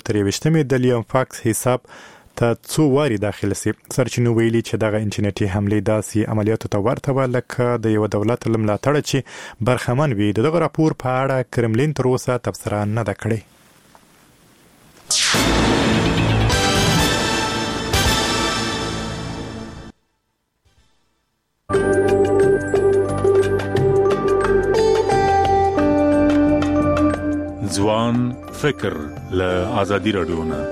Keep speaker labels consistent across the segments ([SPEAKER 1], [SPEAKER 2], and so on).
[SPEAKER 1] 23 د لیون فاکس حساب ته څو واري داخل سي. سرچینو ویلي چې دغه انټرنیټي حمله داسي عملیاتو ته ورته لکه د یو دولت لملاتړ چې برخمن وي. دغه راپور په اړه کرملین تر اوسه تبصره نه ده کړې.
[SPEAKER 2] ځوان فکر له آزادي رادیو نه.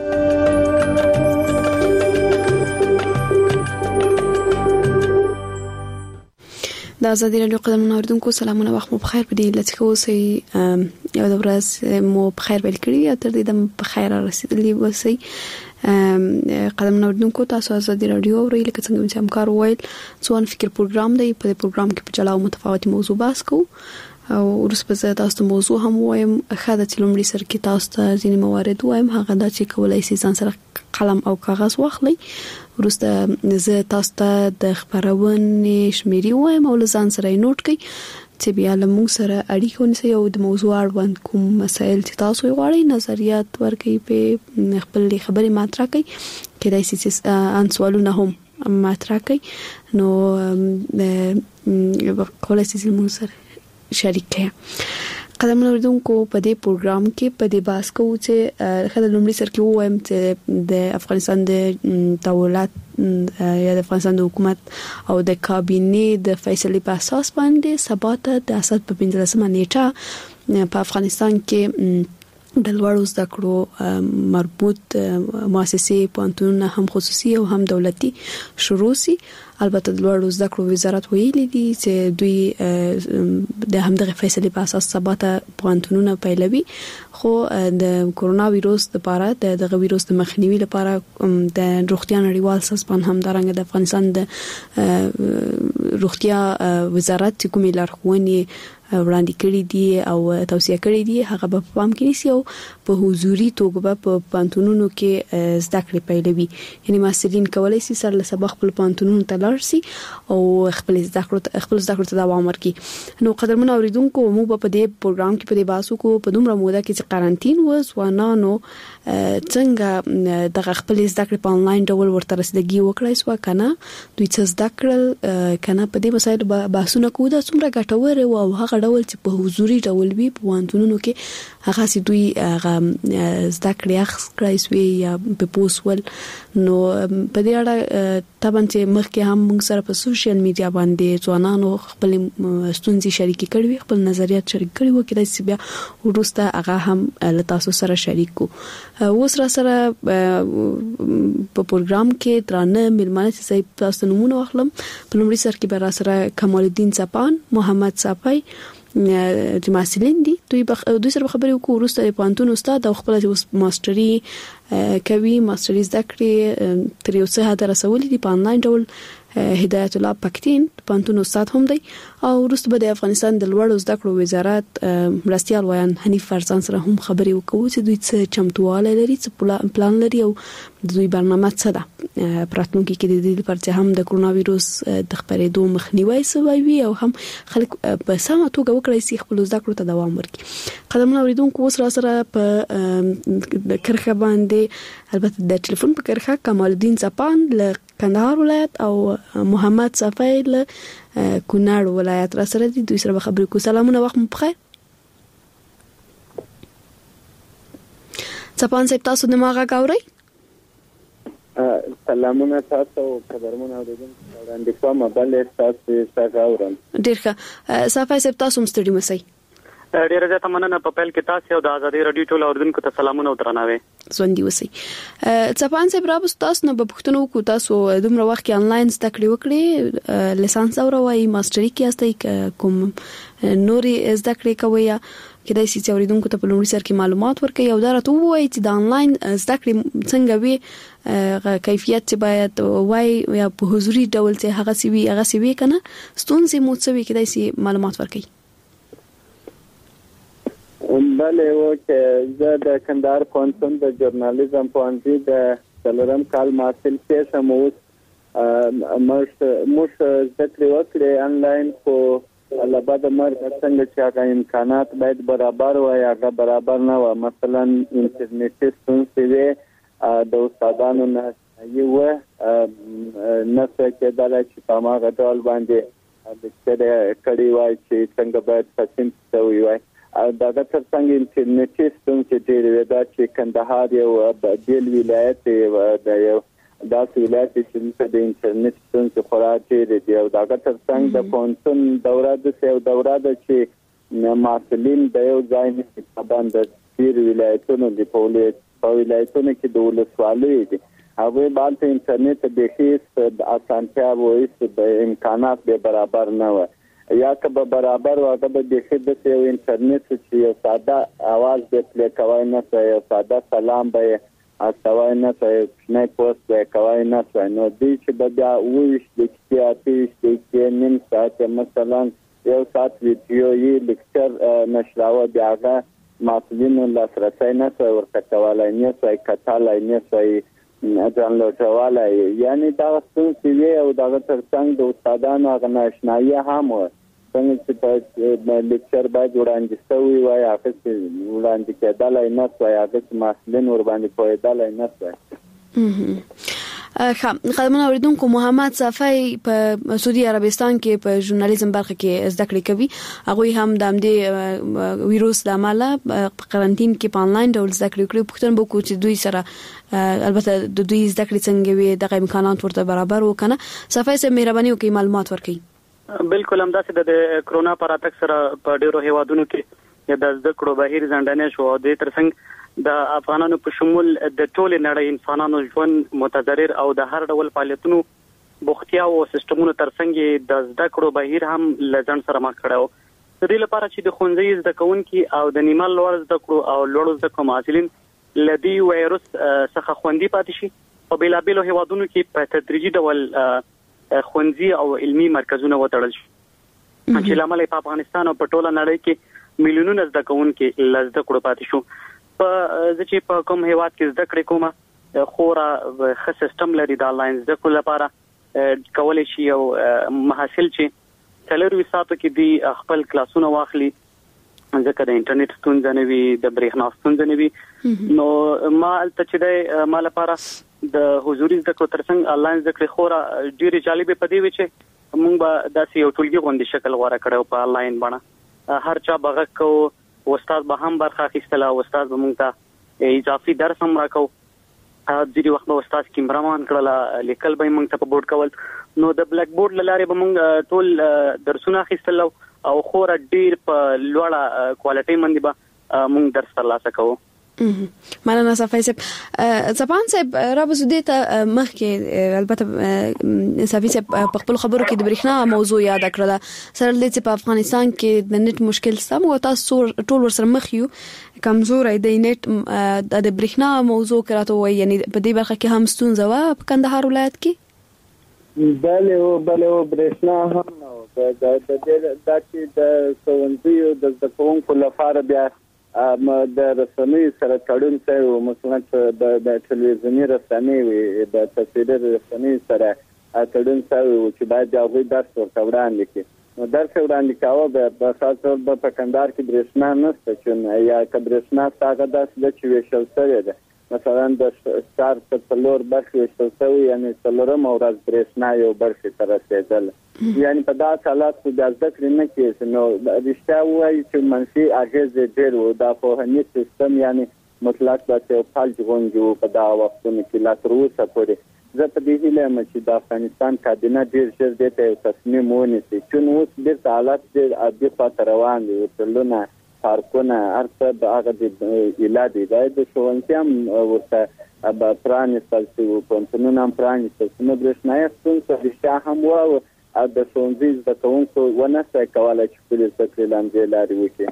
[SPEAKER 3] د آزادي رادیو قدمونه اوریدونکو سلامونه، وخت مو بخیر. په دې لته اوسئ یو د ورځ مو بخیر ویل کړی او تر دې د بخیر رسیدلی اوسئ. قدمونه اوریدونکو تاسو آزادي رادیو اورئ. لکه څنګه چې همکار وویل، ځوان فکر پروګرام دی. په دې پروګرام کې په جلا او متفاوتي موضوع بحث کوو او ورسپه تاسو ته موضوع هم وایم. خاطر چې لومړی سر کې تاسو ته ځینې موارد وایم، هغه دا چې کولای شي ځان سره قلم او کاغذ واخلئ. ورسته زه تاسو ته د خبرونې شمیرې وایم او ځان سره یې نوٹ کړئ چې بیا له موږ سره اړیکه ونیسئ او د موضوع اړوند کوم مسایل چې تاسو یې غواړئ نظریات ورکړئ، په خپل خبرې مطرح کړئ. کېدای شي چې ان سوالونه هم مطرح کړئ، نو کولای شي چې موږ سره شریک کړئ. قدم اوریدونکو په دې پروګرام کې په دې بحث کوو چې خلک لومړی سر کې وایم چې د افغانستان د دولت یا د افغانستان د حکومت او د کابینې د فیصلې په اساس باندې سبا ته د اساس په 15 نیټه په افغانستان کې د لوړو زده کړو مربوط مؤسسې پوهنتونونه هم خصوصي او هم دولتي شروع سي. البته د لوړو زده کړو وزارت ویلي دي چې دوی د همدغه فیصلې په اساس سبا ته پوهنتونونه پیلوي، خو د کورونا وایروس لپاره دغه وایروس د مخنیوي لپاره د روغتیا نړیوال سازمان هم درنګ د افغانستان د روغتیا وزارت کومې لارښوونې وړاندې کړې دي او توصیه کړې دي هغه په پام کې نیسي او په حضوري توګه په پوهنتونونو کې زده کړې پیلوي. یعنی محصلین کولای شي سره له سبق په پوهنتونونو ته لاړ شي او خپل زده کړو ته دوام ورکړي. نو قدرمن اوریدونکو، موږ په دې پروګرام کې په دې باسو کو په دومره موده کې چې قرنټین و ځوانانو څنګه د خپل زده کړې په انلاین ډول ورته رسیدګي وکړای سو کنه، دوی څه زده کړل کنه. په دې مسایلو بحثونه کوو دا څومره ګټور او هغه ډول چې په حضوري ډول وي په پوهنتونونو کې هغه سي دوی هغه زده کړې اخیستای سوی یا په پوسول. نو په دې اړه طبعا چې مخکې هم موږ سره په سوشل میډیا باندې ځوانانو خپل ستونزې شریکې کړې، خپل نظریات شریک کړي وو، کله چې بیا ورسته هغه هم له تاسو سره شریک کو. اوس را سره په پروګرام کې درانه ملمانه چې تاسو نمونه واخلم. په لومړي سر کې به را سره کمال الدین صفان، محمد صفای د محصلین دي. دوی سره خبرې وکړو. ورسته پوهنتون استاد او خپل ماستري کوي، ماستري زده کړې تر یو څه حد رسولې دي په انلاین ډول. هدایت الله پکتین پوهنتون استاد هم دی او ورسته به د افغانستان د لوړو زده کړو وزارت مرستیال ویان حنیف فرزان سره هم خبرې وکړو چې دوی څه چمتواله لري، څه پلان لري او دوی برنامه څه ده پراتونکو کې د دې لپاره چې هم د کورونا وایروس د خپرېدو مخنیوي سوي او هم خلک په سمه توګه وکړي چې خپل زده کړو ته دوام ورکړي. قدمونه اوریدونکو، اوس را سره په کرخه باندې البته د ټلیفون په کرخه کمال الدین صفان له کندهار ولایت او محمد صفای له کونړ ولایت را سره دي. دوی سره خبرې کوو. سلامونه، وخت مو بخیر. صفان صاحب، تاسو د ما غږ اورئ؟
[SPEAKER 4] سلامونه تاسو او قدرمن اوریدونکو، وړاندې کوم بل تاسو څنګه اورم؟ ډیر
[SPEAKER 3] ښه. صفای صاحب، تاسو هم ستړي مسئ.
[SPEAKER 5] ډیره زیاته مننه. په پیل کې تاسو او د آزادي رادیو ټول اوریدونکو ته سلامونه او درناوی.
[SPEAKER 3] ژوندۍ اوسئ. صفان صاحب، راوس تاسو نه په پښتنو کو تاسو دومره وخت کې انلاین زده کړې وکړې، لیسانس اوروي، ماستري کې استئ، کوم نوري زده کړې کوي یا کله چې اوریدونکو ته په لومړي سر کې معلومات ورکړي او دا راته وایي چې د انلاین زده کړې څنګه وي، کیفیت چې باید وای یا په حضوري ډول چې هغه سی وی کنه ستونزې مو څه وي، کله چې معلومات ورکړي.
[SPEAKER 4] بله، و چې زه د کندهار پوهنتون د ژورنالیزم پوهنځي د څلورم کال محصل کېږم. اوس موږ زده کړې وکړې انلاین، خو لبد مرګ څنګه چې هغه امکانات باید برابر وي هغه برابر نه و. مثلا انټرنیټي ستونزې د استادانو نه یو نسه کېدل چې په هغه ډول باندې د کړي وای چې څنګه باید تاسو ته وي. دا څنګه انټرنیټي ستونزې ډېرې دا چې کندهار یو بدیل ولایت دی یو داسې ولایت چې د انټرنیټ ستونزې خورا ډېرې دي او دا څنګه د پونسون دوره د دوره د چې مسؤلین د یو ځای نه پابند دي ولایتونو د په ولایتونو کې د ولسوالۍ دي هغه باندې انټرنیټ د هیڅ اسانتیا او هیڅ امکانات به برابر نه و یا که به برابر واګه به د هیڅ یو انټرنیټ چې یو ساده आवाज به پلی کوي نه یو ساده سلام به استوای نه نه پوسټ به کوي نه نو دې چې به بیا وښ د کیاتیش د نیم ساعت مثلا یو ساعت ویډیو یې لیکچر نشراوه بیاغه مسؤلینو لاسرسي نه ورته کولای نه کتالای نه ډاونلوډولای یعنی دا څه وی او دا ترڅنګ د استادانو غنښنایي هم څنګه چې په لیکچر باندې وړاندې شوی وای هغه چې وړاندې کېدلای نه وای هغه مسؤلین ور باندې پوهېدلای نه وای.
[SPEAKER 3] خدمت اوریدونکو محمد صفای په سعودي عربستان کې په ژورنالیزم برخه کې زده کړې کوي. هغه هم د دې ویروس د عمله په قرنټین کې په انلاین ډول زده کړې کوي. پښتون بو کوچ دوی سره البته د دوی زده کړې څنګه وي د امکانات ورته برابر وکنه. صفای سره مهرباني وکړئ معلومات ورکړئ.
[SPEAKER 5] بالکل همداسې د کرونا پر اتک سره په ډیرو هیوادونو کې د زده کړو بهیر ځنډنه شو او د ترڅنګ د افغانانو په شمول د ټول نړۍ انسانانو ژوند متضرر او د هر ډول فعالیتونو بوختیا او سیستمونو ترڅنګ د زده کړو بهیر هم لږن سره مخ کړو. د دې لپاره چې د خونځي زده کوونکي او د نیمه لوړ زده کړو او لوړ زده کوم محصلین لدی وایروس څخه خوندي پاتې شي او بلابلو هیوادونو کې په تدریجي ډول خونځي او علمي مرکزونه وتړل شي چې لامل په افغانستان او په ټوله نړۍ کې میلیونونه زده کوونکي لزده کړو پاتې شو. په چې په کوم هیواد کې زده کړې کومه خورا ښه سیستم لري د آنلاین زده کړو لپاره کولای شي او محصل چې څلور ساعتو کې دی خپل کلاسونه واخلي ځکه د انټرنیټ ستونزه نه وي د برېښنا ستونزه نه وي نو ما ته چې د ما لپاره د حضوري زده کړو ترڅنګ آنلاین زده کړې خورا ډېرې جالبې پدې وي چې موږ به داسې یو ټولګي غونډې شکل غوړه کړو په آنلاین باندې هر چا بغه کو استاد به هم برخه اخیستله استاد به موږ ته اضافي درس هم راکو ځینې وخت به استاد کیمرامان کړله لیکل به موږ ته په بورډ کول نو د بلیک بورډ لاره به موږ ټول درسونه اخیستل او خورا ډیر په لوړه کوالټي باندې به موږ درس ترلاسه کوو.
[SPEAKER 3] مننه صفای صاحب. زبان صاحب را بسودی ته مخکې البته صفای صاحب په خپل خبرو کې د برېښنا موضوع یاد کړله سره د په افغانستان کې د نت مشکل سم او تاسو ټول ورسره مخ یو کمزوري د نت د برېښنا موضوع کراته وای یعنی په دې برخه کې هم ستونزه و په کندهار ولایت کې.
[SPEAKER 4] بله برېښنا هم نو د چې د ښوونځیو د زده کوونکو لپاره بیا د رسنۍ سره تړون شوی مثلا د ټلویزیوني رسنۍ وي د تصویري رسنۍ سره تړون شوی چې باید هغوی درس ورته وړاندې کړي نو درس وړاندې کاوه په خاص ډول په کندهار کې برېښنا نشته چې یا که برېښنا شته هغه داسې ده چې ویشل شوې ده مثلا د ښار په څلور برخې ویشل شوي یعنې څلورمه ورځ برېښنا یو برخې ته رسېدله یعنی په داسې حالاتو د زده کړې نه کېږي نو رښتیا ووایي چې منفي اغېزې ډېر و دا پوهنیز سیستم یعنې مطلق داسې یو فلج غوندې و په دغه وختونو کې لا تر اوسه پورې زه په دې هیله یم چې د افغانستان کابینه ډېر ژر دې ته یو تصمیم ونیسي چون اوس بېرته حالات ډېر عادي خواته روان دي هوټلونه پارکونه هر څه د هغه د ایله دي باید د ښوونځي هم ورته پرانېستل شي پوهنتونونه هم پرانېستل شي نو برېښنایي ستونزه رښتیا هم وه او د ښوونځي زده کوونکو ونه شي کولی چې خپلې زده کړې له همدې لارې وکړي.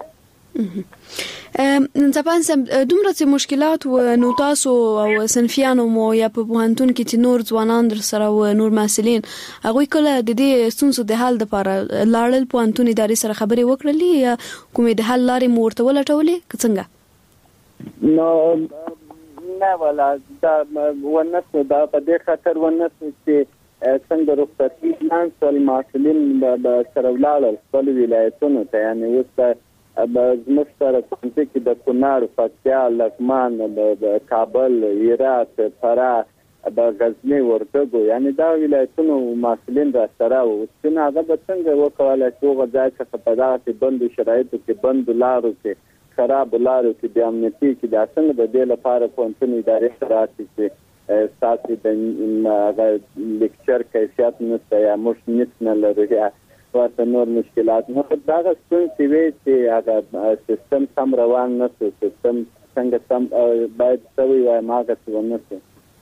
[SPEAKER 3] زبان صاحب دومره چې مشکلات و نو تاسو او صنفیانو مو یا په پوهنتون کې چې نور ځوانان در سره و نور محصلین هغوی کله د دې ستونزو د حل لپاره لاړل پوهنتون ادارې سره خبرې وکړلې یا کومې د حل لارې مو ورته ولټولې که څنګه؟
[SPEAKER 4] نو نه ولا دا ونسو دا په دې خاطر ونسو چې څنګه رخصتي اعلان شول محصلین به سره ولاړل خپل ولایتونو ته یعنی اوس زموږ سره څنګه کې د کونړ، پکتیا، لغمان، د کابل، هرات، فراه، د غزنی، وردګو یعنی دا ولایتونو مسؤلین را سره وو چې هغه به څنګه وکولای شي هغه ځای څخه په دغه بندو شرایطو کې بندو لارو کې خراب لارو کې د امنیتي کې د څنګه د دې لپاره پوهنتون ادارې سره چې ساتي د لیکچر کیفیت نشته یا موږ نت نه لرو یا ورته نور مشکلات نو دا څنګه چې هغه سیستم سم روان نه شي سیستم څنګه سم باید سوي وای ماګه څه ونه شي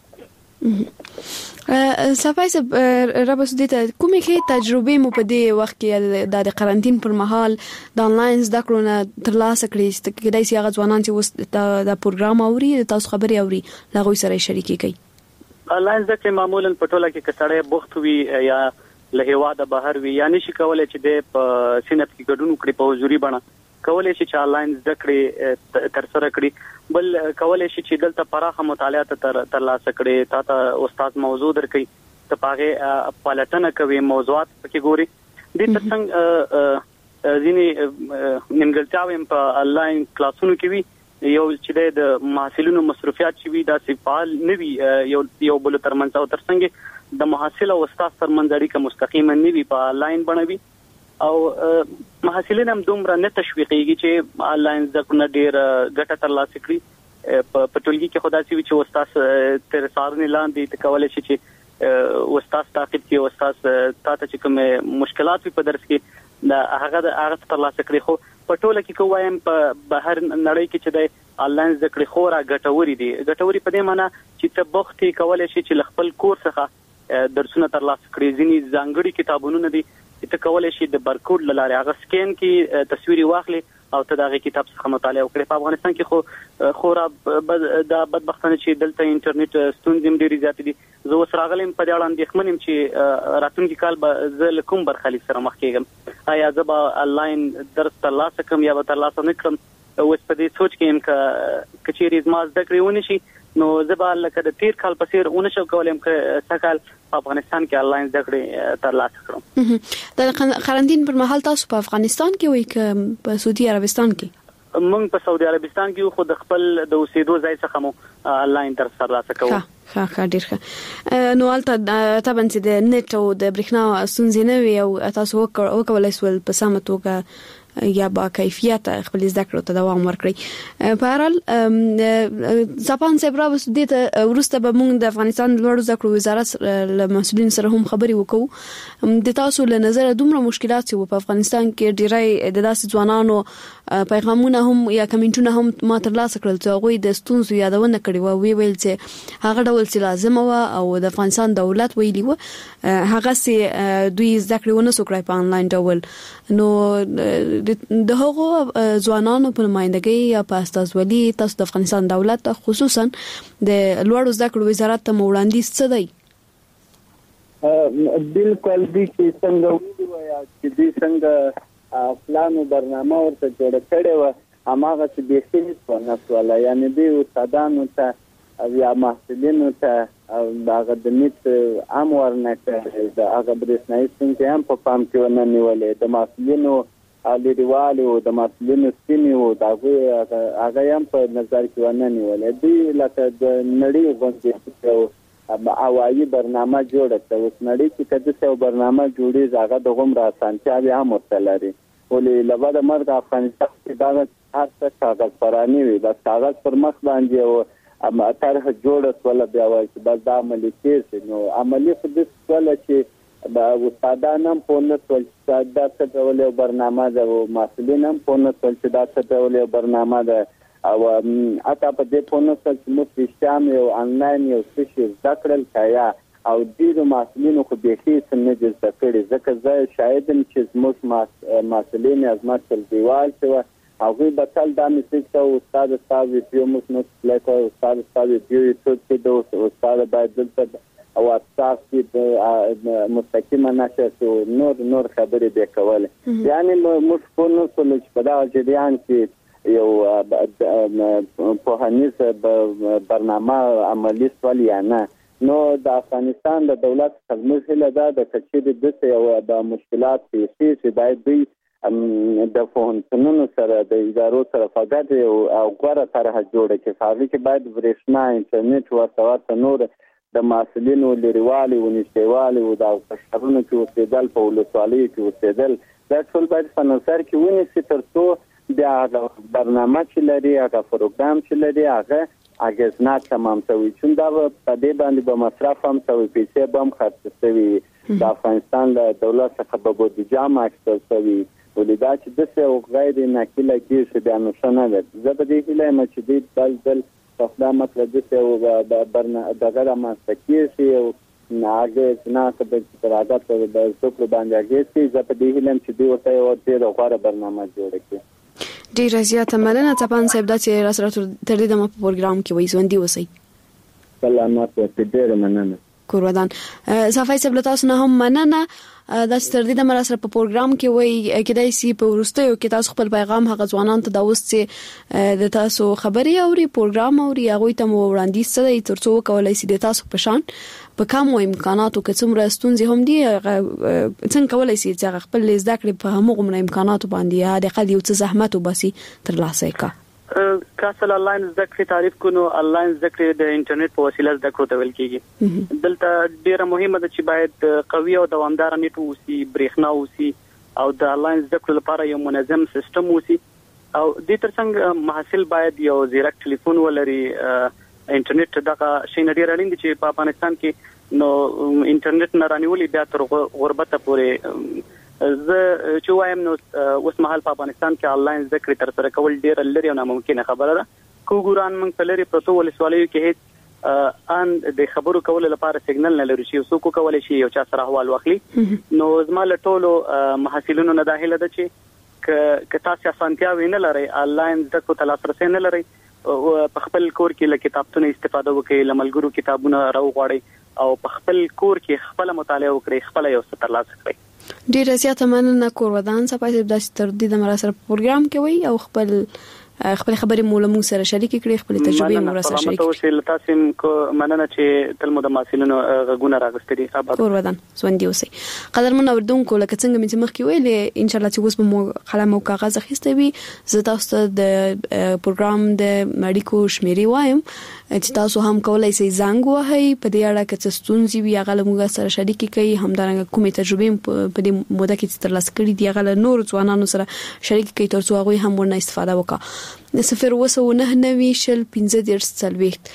[SPEAKER 3] صفای صاحب رب سودیته کومې کې تجربه مو په دې وخت کې د قرنټین پر مهال د انلاین زده کړو نه ترلاسه کړې چې کدای شي هغه ځوانان چې د پروګرام اوري تاسو خبري اوري لاغوي سره شریکي کوي
[SPEAKER 5] انلاین زده کړې معمولا په ټوله کې کسړې بوخت وي یا له هواده بهر وي یا نشي کولای چې د سینپ کې ګډون کړي په حضوري بڼه کولای شي چې انلاین زده کړې تر سره کړي بل کولای شي چې دلته پراخه مطالعات ترلاسه کړي ته استاد موضوع درکړي ته پاغه پالټنه کوي موضوعات پکې ګوري د ترڅنګ ځینې نیمګړتیاوې په انلاین کلاسونو کې وي یو چې د محصلینو مصرفيات چې وي دا سفال نه وي یو بل ترمنځ او ترڅنګ د محصل او استاد ترمنځ اړیکه مستقیما نه وي په انلاین بڼوي او محصلین هم دومره نه تشویقيږي چې انلاین زده کړه ډیر ګټه ترلاسه کړي په ټولګي کې خدای سي چې استاد تر سارنې لاندې تکول شي چې استاد تعقیب کوي استاد تاسو چې کوم مشکلات په درس کې دا هغه ترلاسه کړي خو په ټوله کې کوم په بهر نړۍ کې چې د انلاین زده کړې خورا ګټوري دي ګټوري په دې معنی چې ته بوختي کولای شي چې خپل کور څخه درسونه ترلاسه کړي ځینې ځانګړي کتابونه دي چې کولای شي د برکوډ لاره هغه سکین کې تصویري واخلي او ته دغه کتاب څخه مطالعه وکړي په افغانستان کې خو د بدبختانه چې دلته انټرنیټ ستونزې ډېرې زیاتې دي زه اوس راغلم په دې اړه اندېښمن یم چې راتلونکي کال به زه کوم برخلیک سره مخ کېږم آیا زه به انلاین درس ترلاسه کوم یا به ترلاسه نه کړم اوس په دې سوچ کې یم چې چیرې زما زده کړې ونه شي نو زه به لکه د تیر کال په څیر ونه شم کولای چې سکهال په افغانستان کې انلاین زده کړې ترلاسه کړم
[SPEAKER 3] د قرنټین پر مهال تاسو په افغانستان کې وای ک په سعودي عربستان کې
[SPEAKER 5] موږ په سعودي عربستان کې خو د خپل د اوسېدو ځای څخه مو انلاین درس ترلاسه کوو
[SPEAKER 3] ښه ډیر ښه نو البته طبعا چې د نت او د برېښنا ستونزې نه وي او تاسو وکولای سول په سمه توګه یا با کیفیت خپل زده کړو ته دوام ورکړي په هر ځپان صبر وسدي ته ورسته به موږ د افغانستان لوړ زده کړو وزارت له مسؤلین سره هم خبري وکړو د تاسو له نظر دومره مشکلات چې په افغانستان کې ډیرای د داسې ځوانانو پیغامونه هم یا کمنټونه هم ما ترلاسه کړل چې هغه د ستونزو یادونه کړي و ویل چې هغه ډول چې لازم و او د افغانستان دولت ویلي و هغه سي دوی زده کړو نه سوکړای په انلاین ډول نو د هغو ځوانانو په نمائندګۍ یا په استازولي تاسو د افغانستان دولت خصوصا د لوړو زده کړو وزارت ته وړاندیز څه دی
[SPEAKER 4] بالکل دي چې څنګه وایي چې دي څنګه پلان او برنامه ورته جوړ کړي و هغه چې به څه نه ولا یعنی دی استادانو ته یا محصلینو ته هغه د نیت امر نه کوي دا هغه برېښنایي څنګه هم په پام کې ونه نیولې د محصلینو لیدوالي او د مسؤلینو سیمې او هغه هم په نظر کې ونه نیولې دي لکه د نړۍ غونډې او هوایي برنامه جوړه کړه اوس نړۍ کې کله څه برنامه جوړي هغه د غوم را سانتیاوي هم ورتلري ولې لبا د مرګ افغانستان کې دا هر څه کاغذ پرانی وي دا کاغذ پر مخ باندې او طرح جوړه ولا بیا وایي چې بس دا عملي کېږي نو عملي په دې ولا چې دا استادان هم په نسول چې دا څه ډول یو برنامه ده او مسؤلین هم په نسول چې دا څه ډول یو برنامه ده او اته په دې په نسول چې موږ پښتام یو انلاین یو څه ذکرل کایا او ډیرو مسؤلینو خو به هیڅ نه دي ذکرې ځکه زه شاهدم چې موږ مسؤلین از ماستر دیوال چې هغه به تل دا میسج ته استاد ویډیو موږ نو لکه استاد ویډیو څه د استاد باید دلته او تاسو کې مستقیما نشته نور خبرې به کول یعنی موږ په نو څه په دا جریان کې یو په هنيز برنامه عملی سوال یا نه نو د افغانستان د دولت خدمت هله د کچې د یو د مشکلات چې باید دوی د فونټونو سره د ادارو سره فقط او غوړه طرح جوړه کې هغه کې باید برېښنا انټرنیټ ورته نور د مسؤلینو لريوالي او نشټوالي او د قشرونو کې اوسېدل په ولسوالۍ کې اوسېدل دا ټول باید په نظر کې ونیسي ترڅو د برنامه چې لري هغه پروګرام چې لري هغه اغېزناک تمام شوی چې دا په دې باندې به مصرف هم شوی پیسې به هم خرڅ شوی د افغانستان له دولت څخه به بودیجه هم اخیستل شوی ولیدا چې د څه غیر ناکله کېږي د انوشنه ده زه به دې هیله یم چې دې بل خپل مطلب دې او د برنامه دغه ماستکیږي او ناګه نه چې تر هغه په څوک باندې اگې چې په دې هیله چې دوی ورته یو ډېر غوړه برنامه جوړ کړي
[SPEAKER 3] ډیر زیاته مننه تپان صاحب دا چې را سره تر دې د پروګرام کې وایي ژوندۍ اوسئ.
[SPEAKER 4] سلامات اوسئ. ډیر مننه.
[SPEAKER 3] کورودان صفای صاحب تاسو نه هم مننه دا چې تر دې د مراسم په پروګرام کې وایي کېدای شي په ورستیو کې تاسو خپل پیغام هغه ځوانان ته دا اوس چې د تاسو خبري اوري پروګرام اوري هغه ته مو وړاندیز څه ترڅو کولای شي د تاسو په شان په کومو امکاناتو کې څومره ستونزې هم دي څنګه کولای شي چې خپل زده کړې په همغه امکاناتو باندې د قضیه او زحمت وباسي تر لاسه کا
[SPEAKER 5] کاسل آنلاین زده کړې تعریف کو نو آنلاین زده کړې د انټرنیټ په وسیله زده کړو ته ویل کیږي. دلته ډیره مهمه ده چې باید قوي او دوامدار نت ووسي برېښنا ووسي او د آنلاین زده کړې لپاره یو منظم سیستم ووسي او د ترڅنګ محصل باید یو زیرک ټلیفون ولري. انټرنیټ دغه شی نه ډیر اړین دي چې په افغانستان کې نو انټرنیټ نه رانیولي بیا تر غربت پورې زه چې وایم نو اوس مهال په افغانستان کې آنلاین زده کړې تر سره کول ډیر لري او ناممکنه خبره ده. کوګوران موږ په لري پروتو ولسوالیو کې هیڅ ان د خبرو کول لپاره سیګنل نه لري چې څوک کولای شي یو چا سره احوال واخلي. نو زما له ټولو محصلینو نه داخله ده چې که تاسو اسانتیا وینه لري آنلاین زده کړو تل سره نه لري په خپل کور کې له کتابونو استفاده وکړئ لملګرو کتابونه راوغواړئ او په خپل کور کې خپل مطالعه وکړئ خپل یو څه ترلاسه کړئ.
[SPEAKER 3] ډیر زیاته مننه کورودان صفای صاحب د تر دې د مراسم پروګرام کې وي او خپل خبرې مولمو سره شریک کړي خپل تجربې مو سره شریک کړي.
[SPEAKER 5] تاسو تاسو کو مننه چې تل مو د ماسینونو غږونه راغستري خبر
[SPEAKER 3] کورودان ژوندۍ اوسئ. قدرمن اوردونکو لکه څنګه مې مخکې ویلې ان شاء الله چې اوس به مو قلم او کاغذ اخیسته وي زه تاسو د پروګرام د مډیکو شمیرې وایم چې تاسو هم کولای شئ زنګ وهئ په دې اړه چې ستونزې وي هغه موږ سره شریک کړئ همدارنګه کومې تجربې په دې موده کې ترلاسه کړې دي هغه نور ځوانانو سره شریک کړئ ترڅو هغه هم ورنه استفاده وکړي. 0.9 شل 15 څلويخت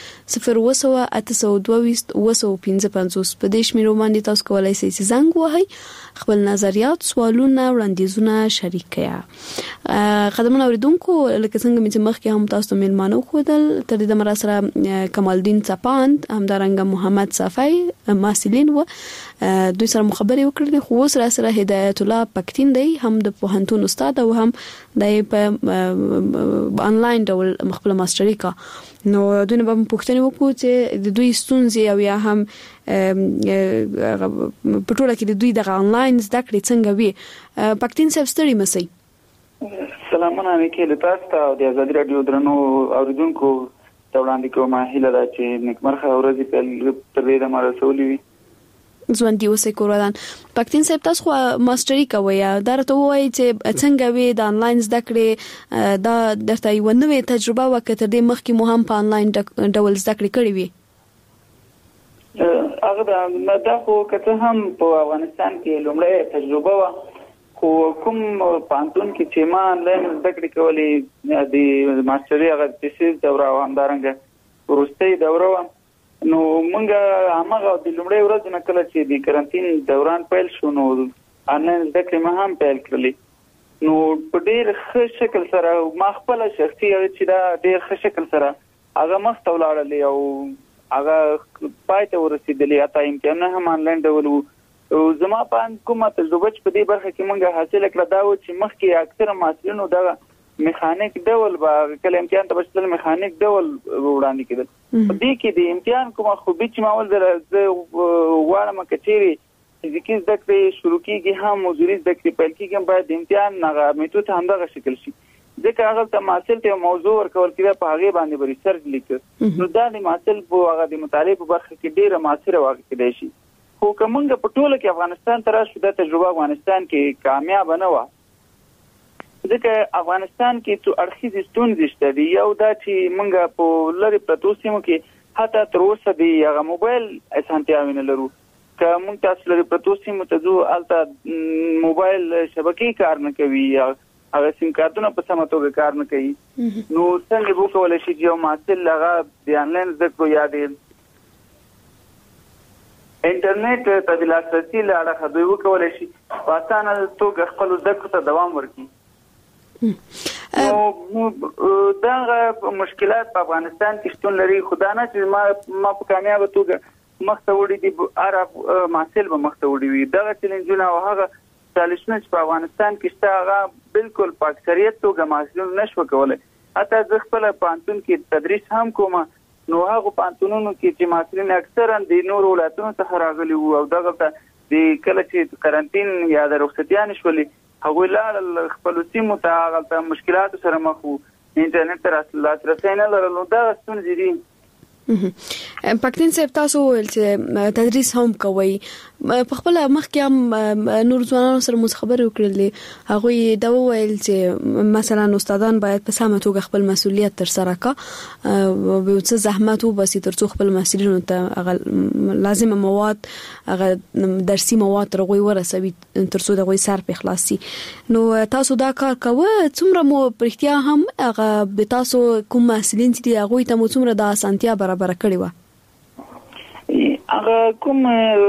[SPEAKER 3] 0.822 255 په دې شمیرو باندې تاسو کولای شئ چې زنګ وهئ خپل نظریات سوالونه وړاندیزونه شریک کړئ. قدمونه اوریدونکو لکه څنګه چې مخکې هم تاسو ملمانو خودل تر دې مرا سره کمالدین چپاند همدارنګه محمد صفای ماسلین و دوی سره مخابره وکړلې خو سره سره هدایت الله پکتین دی هم د پوهنتون استاد او هم د آنلاین ډول خپل ماستری کا نو دوی نه په پوښتنه وکړو چې د دوی ستونزې او یا هم په ټوله کې د دوی د آنلاین زده کړې څنګه وي. پکتین صاحب ستړي مسئ.
[SPEAKER 6] سلامونه میکل تاسو او د آزادي رادیو درنو اوریدونکو ته وړاندې کوم هیله ده چې نیکمرخه ورځې په تر دې مرسولې وي.
[SPEAKER 3] ژوندۍ اوسئ کورودان. پکتین صاحب تاسو خو ماستری کوي دا راته وایي چې څنګه وي د آنلاین زده کړې دا درته یو نوې تجربه وکړه د مخکې مو هم په آنلاین ډول زده کړې کړې وي.
[SPEAKER 6] هغه دا خو کته هم په افغانستان کې لومړی تجربه و خو کوم پانتون کې چې ما آنلاین زده کړې کولې د ماستری هغه تیسیس دوره و همدارنګه وروستۍ دوره و نو مونږه هغه د لومړی ورځ نه کله چې د کرنټین دوران پیل شو نو آنلاین زده کړې ما هم پیل کړلې نو په ډېر ښه شکل سره ما خپل شخصي چې دا ډېر ښه شکل سره هغه مخ ته ولاړلې او هغه پای ته ورسېدلې اته امتحان هم آنلاین ډول او زما په کومه تجربه چې په دې برخه کې مونږه حاصل کړه دا و چې مخکې اکثره محصلینو دا میخانیک ډول با کله امتحان ته بشتل میخانیک ډول وړاندې کېدل په دې کې د امتحان کومه خوبي چې ماول د واړه کچېری فزیکي زده کړې شروع کیږي هم حضوري زده کړې پیل کیږي باید د امتحان هغه میتود همدغه شکل شي ځکه هغه ته محصل ته موضوع ورکول کېږي په هغه باندې به ریسرچ لیکي نو دا د محصل په هغه د مطالعې په برخه کې ډیره مؤثره واقع کېدای شي خو کومه په ټوله کې افغانستان تر اوسه د تجربه افغانستان کې کامیاب نه و ځکه افغانستان کې څو اړخیز ستونزې شته دي یو دا چې موږ په لری پروتو سیمو کې حتی تر اوسه دی هغه موبایل اسانتیاوي نه لرو که موږ تاسو لري پروتو سیمو ته ځو الته موبایل شبکې کار نه کوي هغه سیم کارتونه په سمه توګه کار نه کوي نو څنګه به کولای شي چې یو محصل هغه د انلاین زده کړو یا د انټرنیټ ته د لاسرسي لاره خدای وکولای شي په اسانه توګه خپل زده کړو ته دوام ورکړي نو دا مشکلات په افغانستان کې شتون لري خدای نه چې ما په کامیاب توګه مخته وړي دي عرب محصل به مخته وړي وي دا چیلنجونه او هغه چالشونه چې په افغانستان کې شته هغه بالکل په اکثریت توګه محصلین نشو کولای حتی ځکه خپل پانتون کې تدریس هم کوم نو هغه پانتونونو کې چې محصلین اکثرا د نور ولایتونو څخه راغلي وو او دغه ته د کله چې کارانتین یا د رخصتیان شولې هغه لا خپل سیمو ته هغه مشکلات سره مخ وو انټرنیټ تر لاسرسي نه لرلو دا ستونزې دي
[SPEAKER 3] پاکستان صاحب تاسو ول چې تدریس هم کوي په خپل مخ کې هم نور ځوانانو سره مخبر وکړل هغه دا ویل چې مثلا استادان باید په سمه توګه خپل مسؤلیت تر سره کا او څه زحمت وباسي تر څو خپل مسؤلینو ته لازم مواد هغه درسي مواد ترغوي ورسوي تر څو دغه سر په خلاصي نو تاسو دا کار کوئ څومره مو پرختیا هم هغه به تاسو کوم مسؤلین چې هغه ته مو څومره د اسانتیا برابر کړی و
[SPEAKER 6] هغه کوم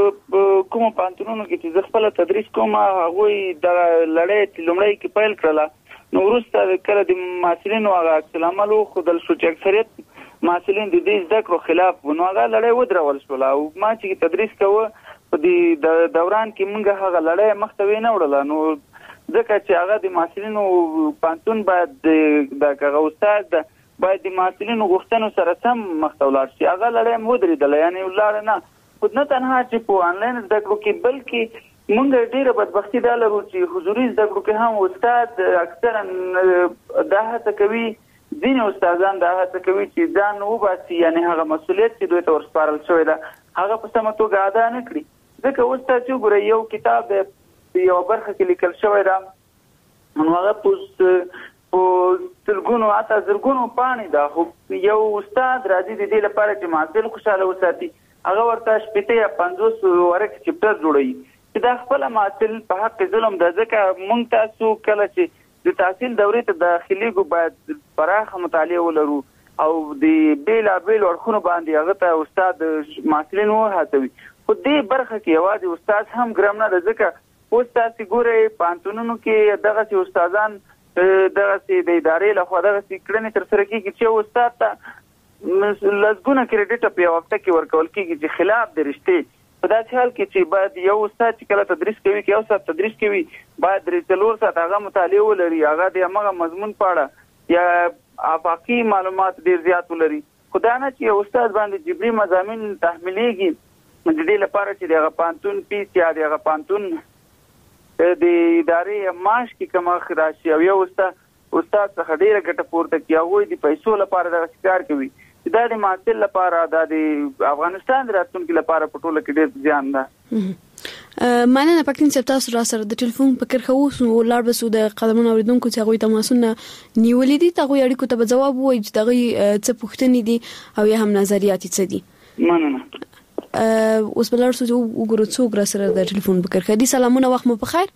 [SPEAKER 6] پانتونونو کې چې خپل تدریس کوم هغه د لړۍ لومړی کې پیل کړل نو وروسته کله د مسؤلینو هغه عملو خودل شو چې اکثریت مسؤلین د دې زده کړو خلاف نو هغه لړۍ ودرول شو او ما چې تدریس کوه په دې دوران کې موږ هغه لړۍ مختوي نه وړل نو ځکه چې هغه د مسؤلینو پانتون باید د هغه استاد باید د مسؤلینو غوښتنو سره سم مختولار شي هغه لړۍ مودریدل یعنی ولاره نه خود نه تنها چې په انلاین زده کړو کې بلکې موږ ډیره بدبختی دا لرو چې حضوري زده کړو کې هم استاد اکثرا دا هڅه کوي ځینې استادان دا هڅه کوي چې ځان وباسي یعنی هغه مسؤلیت چې دوی ته ورسپارل شوی ده هغه په سمه توګه ادا نه کړي ځکه اوس تاسو ګورئ یو کتاب یو برخه کې لیکل شوی ده نو هغه په تلګونو اته زرګونو پانی دا خو یو استاد راځي د دې لپاره چې محصل خوشاله وساتي هغه ورته شپته یا 50 ورک چپټر جوړوي چې دا خپل محصل په حق ظلم د ځکه مونږ تاسو کله چې د تحصیل دورې ته داخلي کو باید پراخ مطالعه ولرو او د بیلا بیل ورخونو باندې هغه ته استاد محصلین وهڅوي خو دې برخه کې یوازې استاد هم ګرام نه ځکه استاد ګوري پانتونونو کې دغه استادان دغه د ادارې له خوا دغه کړنې تر سره کیږي چې استاد ته لږونه کریډټ په وخت کې ورکول کیږي چې خلاف د رښتې په داسې حال کې چې باید یو استاد چې کله تدریس کوي کې یو استاد تدریس کوي باید څلور ساعت هغه مطالعه ولري هغه د هغه مضمون پاړه یا افاقي معلومات ډیر زیات ولري خدای نه چې یو استاد باندې جبري مضامین تحمیلېږي د دې لپاره چې دغه پانتون پیس یا دغه پانتون د ادارې معاش کې کوم خراشي او یو استاد څخه ډیره ګټه پورته کوي او د پیسو لپاره د کار کوي دا د محصل لپاره د افغانستان راتلونکي لپاره په ټوله کې ډیر ځان ده
[SPEAKER 3] مننه پاکستان صاحب تاسو را سره د ټلیفون په کرخه اوس ولر بسو د قدمونو اوریدونکو چې هغه تماسونه نیولې دي تاسو اړیکو ته جواب وایي چې دغه څه پوښتنې دي او یا هم نظریات څه دي
[SPEAKER 6] مننه
[SPEAKER 3] اوس بلار سو وګورو څوک را سره د ټلیفون په کرخه دي سلامونه وخت مو په خیر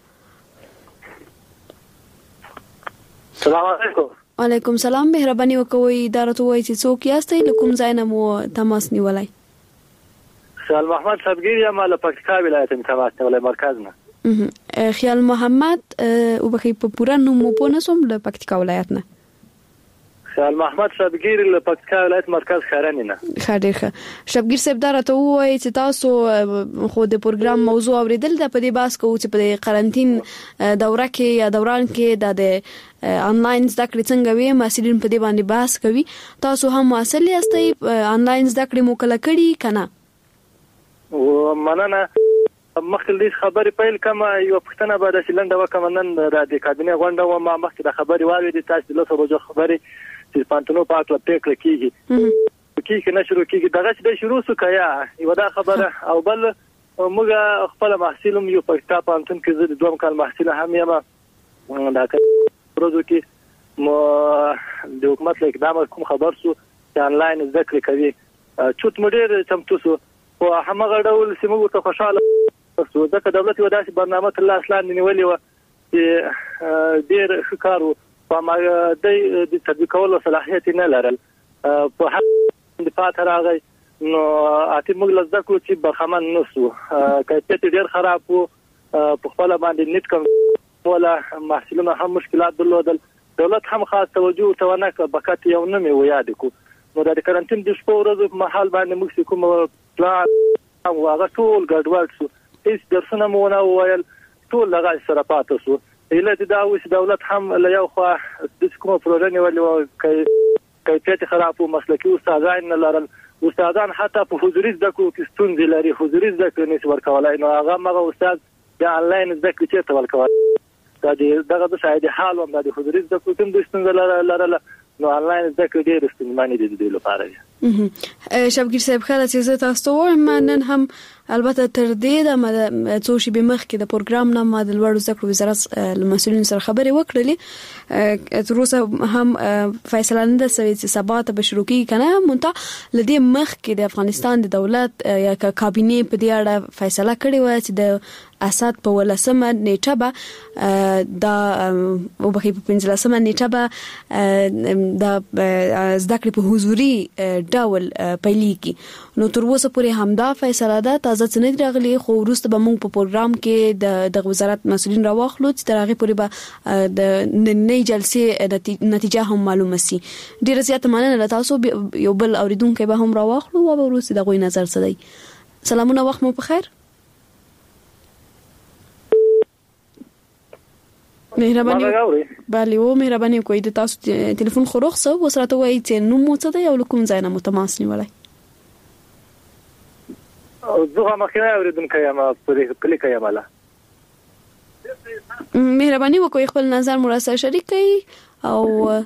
[SPEAKER 7] السلام علیکم
[SPEAKER 3] وعلیکم السلام مهرباني وکوي اداره ته وایي چې څوک یاستئ لکم ځای نه مو تماس نیولای
[SPEAKER 7] خیال محمد صبگیر یا مال پکتیکا ولایت تماس نیولای مرکز نه
[SPEAKER 3] خیال محمد او بخي په پورا نوم مو په نسوم له پکتیکا ولایت نه
[SPEAKER 7] خیال محمد شبگیر له پکتیکا ولایت مرکز خیرانی نه
[SPEAKER 3] خاطر شبگیر صاحب دراته وایي چې تاسو خو د پروګرام موضوع اوریدل د پدې باس کو چې په قرنټین دوره کې یا دوران کې د انلاین زده کړې څنګه وي مسلین په دې باندې باس کوي تاسو هم مسلې یاستئ انلاین زده کړې مو کله کړي کنه
[SPEAKER 7] و مننه مخکې دې خبرې پیل کما یو پښتنه به د سیلنده وکم نن د کابینه غونډه و ما مخکې د خبرې واورې تاسو له سره خبرې چې پانتونو پاک لا پېکل کیږي نشرو کیږي دغه چې شروع سو کیا یو دا خبره او بل موږ خپل محصولم یو پښتا پانتون کې زه دوم کال محصول هم یم دا پروژه کې مو د حکومت له اقدام کوم خبر سو چې انلاین ذکر کوي چوت مډیر چمتو سو او هغه ډول سیمو ته خوشاله سو دا دولت یو داسې برنامه الله اسلام نیولې و چې ډیر ښکارو په ما د تطبیقولو صلاحیت نه لرل په حق د پات راغی نو اته موږ لږ ځکو چې برخمن نسو کیفیت ډیر خراب وو په خپل باندې نت کوم ولا محصولونه هم مشکلات درلودل دولت هم خاص توجه توانه بکات یو نه مې ویاد کو نو د کارانتین د شپو ورځې په محل باندې موږ کوم پلان او هغه ټول ګډوډ شو هیڅ درسونه مو نه ویل ټول لږه سره پاتې شو اله د داوس دولت هم له یو خوا د کوم پروژه نیولې کیفیت خراب او مسلکي استادان نه لرل استادان حتی په حضوري زده کړو کې ستونزې لري حضوري زده کړې نشي ورکولای نو هغه مغه استاد د انلاین زده کړې چې تول کوي دغه د شاید حال هم د حضوري زده کړو کوم د ستونزې لرل نو انلاین زده کړې ډېر ستونزمنې دي د لپاره
[SPEAKER 3] شبگیر صاحب خاله چې تاسو وایم نن هم البته تر دې د څو شی به مخ کې د پروګرام نه ما د لوړو زده کړو وزارت مسؤلین سره خبرې وکړلې تر اوسه هم فیصله نه شوې چې سبا ته به شروع کیږي کنه مونته لدی مخ کې د افغانستان د دولت یا کابینه په دې اړه فیصله کړې و چې د اساد په ولسمه نیټه به د او په 15مه نیټه به د زده کړې په حضوري ډول پیلېږي نو تر اوسه پورې همدا فیصله ده تازه څنګه راغلي خو وروسته به موږ په پروګرام کې د وزارت مسؤلین راوخلو چې تر هغه پورې به د نننۍ جلسې نتیجه هم معلومه سي ډیر زیات مننه تاسو یو بل اوریدونکو به هم راوخلو او وروسته د غوي نظر څه دی سلامونه وخت مو په خیر مهرباني بله او مهرباني کوئ د تاسو ټلیفون خو رخصه وسرته وایي چې نو مو څه دی او کوم ځای نه متماس نیولای
[SPEAKER 7] زه مخکې اوریدونکو یم په کلیک یم لا
[SPEAKER 3] مهرباني وکړئ خپل نظر مو سره شریک کړئ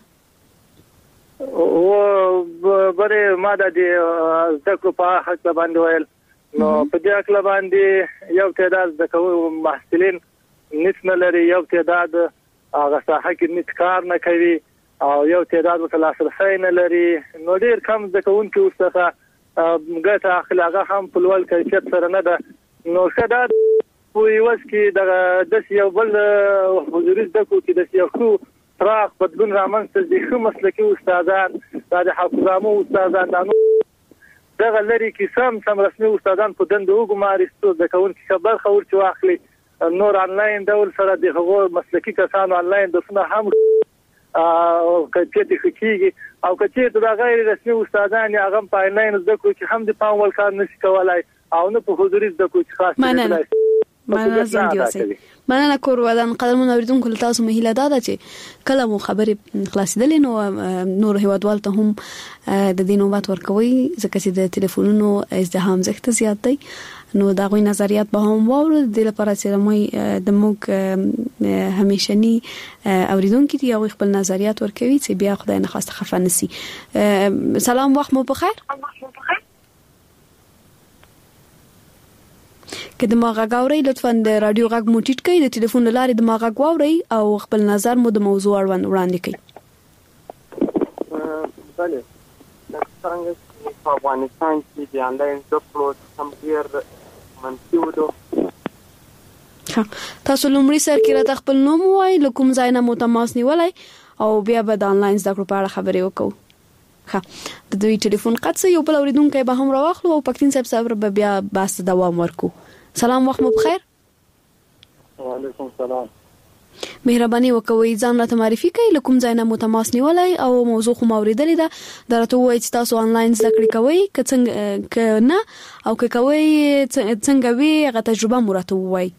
[SPEAKER 7] او بره ما د ذکر په حق باندې ویل نو په دې اکل باندې یو تعداد د محصلین نت نه لري یو تعداد هغه ساحه کې نت کار نه کوي او یو تعداد متلاصل نه لري نو ډیر کم ځکهونکو ورڅخه ګټه اخلاقه هم په لوړ کیفیت سره نه ده نو شدا په یوس کې د یو بل حضوري زده کو کې د یو فراغ بدلون رامنځته دي خو مسلکي استادان د حافظامو استادان دغه لري کې سم رسمي استادان په دند وګمارستو د کون کې خبر خور چې واخلي نور انلاین ډول سره د هغو مسلکي کسانو انلاین درسونه هم کیفیت کیږي او کچې د غیر رسمي استادان هغه په انلاین زده کړو چې هم د پام ول کار نشي کولای او نه په حضوري زده کړو چې خاص
[SPEAKER 3] مننه مننه کور ودان قدمونه اوریدونکو له تاسو مهیله ده چې کله مو خبرې خلاصېدلې نو نور هیوادوال ته هم د دې نوبت ورکوي ځکه چې د ټلیفونونو ازدحام زیات زیات دی نو دا غوي نظریات به هم واورو د لپاره چې د موږ همیشنی اوریدونکو ته یو خپل نظریات ورکوي چې بیا خدای نه خواسته خفه نسی سلام وخت مو بخیر که د ما غږ اورئ لطفا د رادیو غږ مو ټیټ کړئ د ټلیفون لارې د ما غږ واورئ او خپل نظر مو د موضوع اړوند وړاندې کړئ
[SPEAKER 8] بله څنګه په افغانستان کې د انلاین زده کړو سم ډیر منفي ودو
[SPEAKER 3] تاسو لومړی سر کې راته خپل نوم وایي لکم ځای نه متماس نیولای او بیا به د انلاین زده کړو په اړه خبرې وکړو د دوی ټلیفون قطع یو بل اوریدونکو به هم راوخلو او پښتين صاحب به بیا بس دوام ورکو سلام وخت مو بخیر
[SPEAKER 9] وعلیکم سلام
[SPEAKER 3] مهرباني وکوي ځان راته معرفي کړئ لکم ځای نه متماس نیولای او موضوع خو اوریدلې ده درته وایي چې تاسو انلاین زده کړې کوئ که څنګه نه او که کوئ څنګه وی هغه تجربه مرته وایي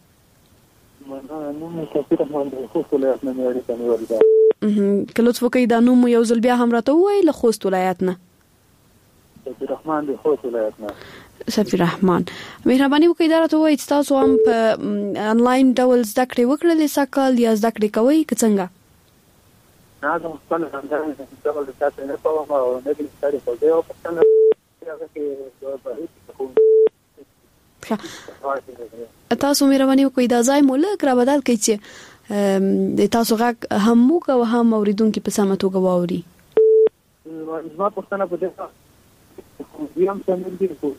[SPEAKER 3] که لطف وکړئ دا نوم یو ځل بیا هم راته وایي له خوست ولایت نه
[SPEAKER 9] عبدالرحمن د خوست ولایت نه
[SPEAKER 3] سفیر رحمان مهرباني وکړئ دا راته وایي تاسو هم په انلاین ډول زده کړې وکړلې ساکال یا زده کړې کوي که څنګه؟
[SPEAKER 9] نه دا خپل انلاین ډول زده کړې نه کوم او نه دې ستاري په دې او په څنګه هغه کې
[SPEAKER 3] تاسو مهرباني وکړئ دا ځای مولک را بدل کړئ چې د تاسو غږ هم موږ او هم اوریدونکو په سمه توګه واوري.
[SPEAKER 9] زما پوښتنه په دې یم څنګه دې کو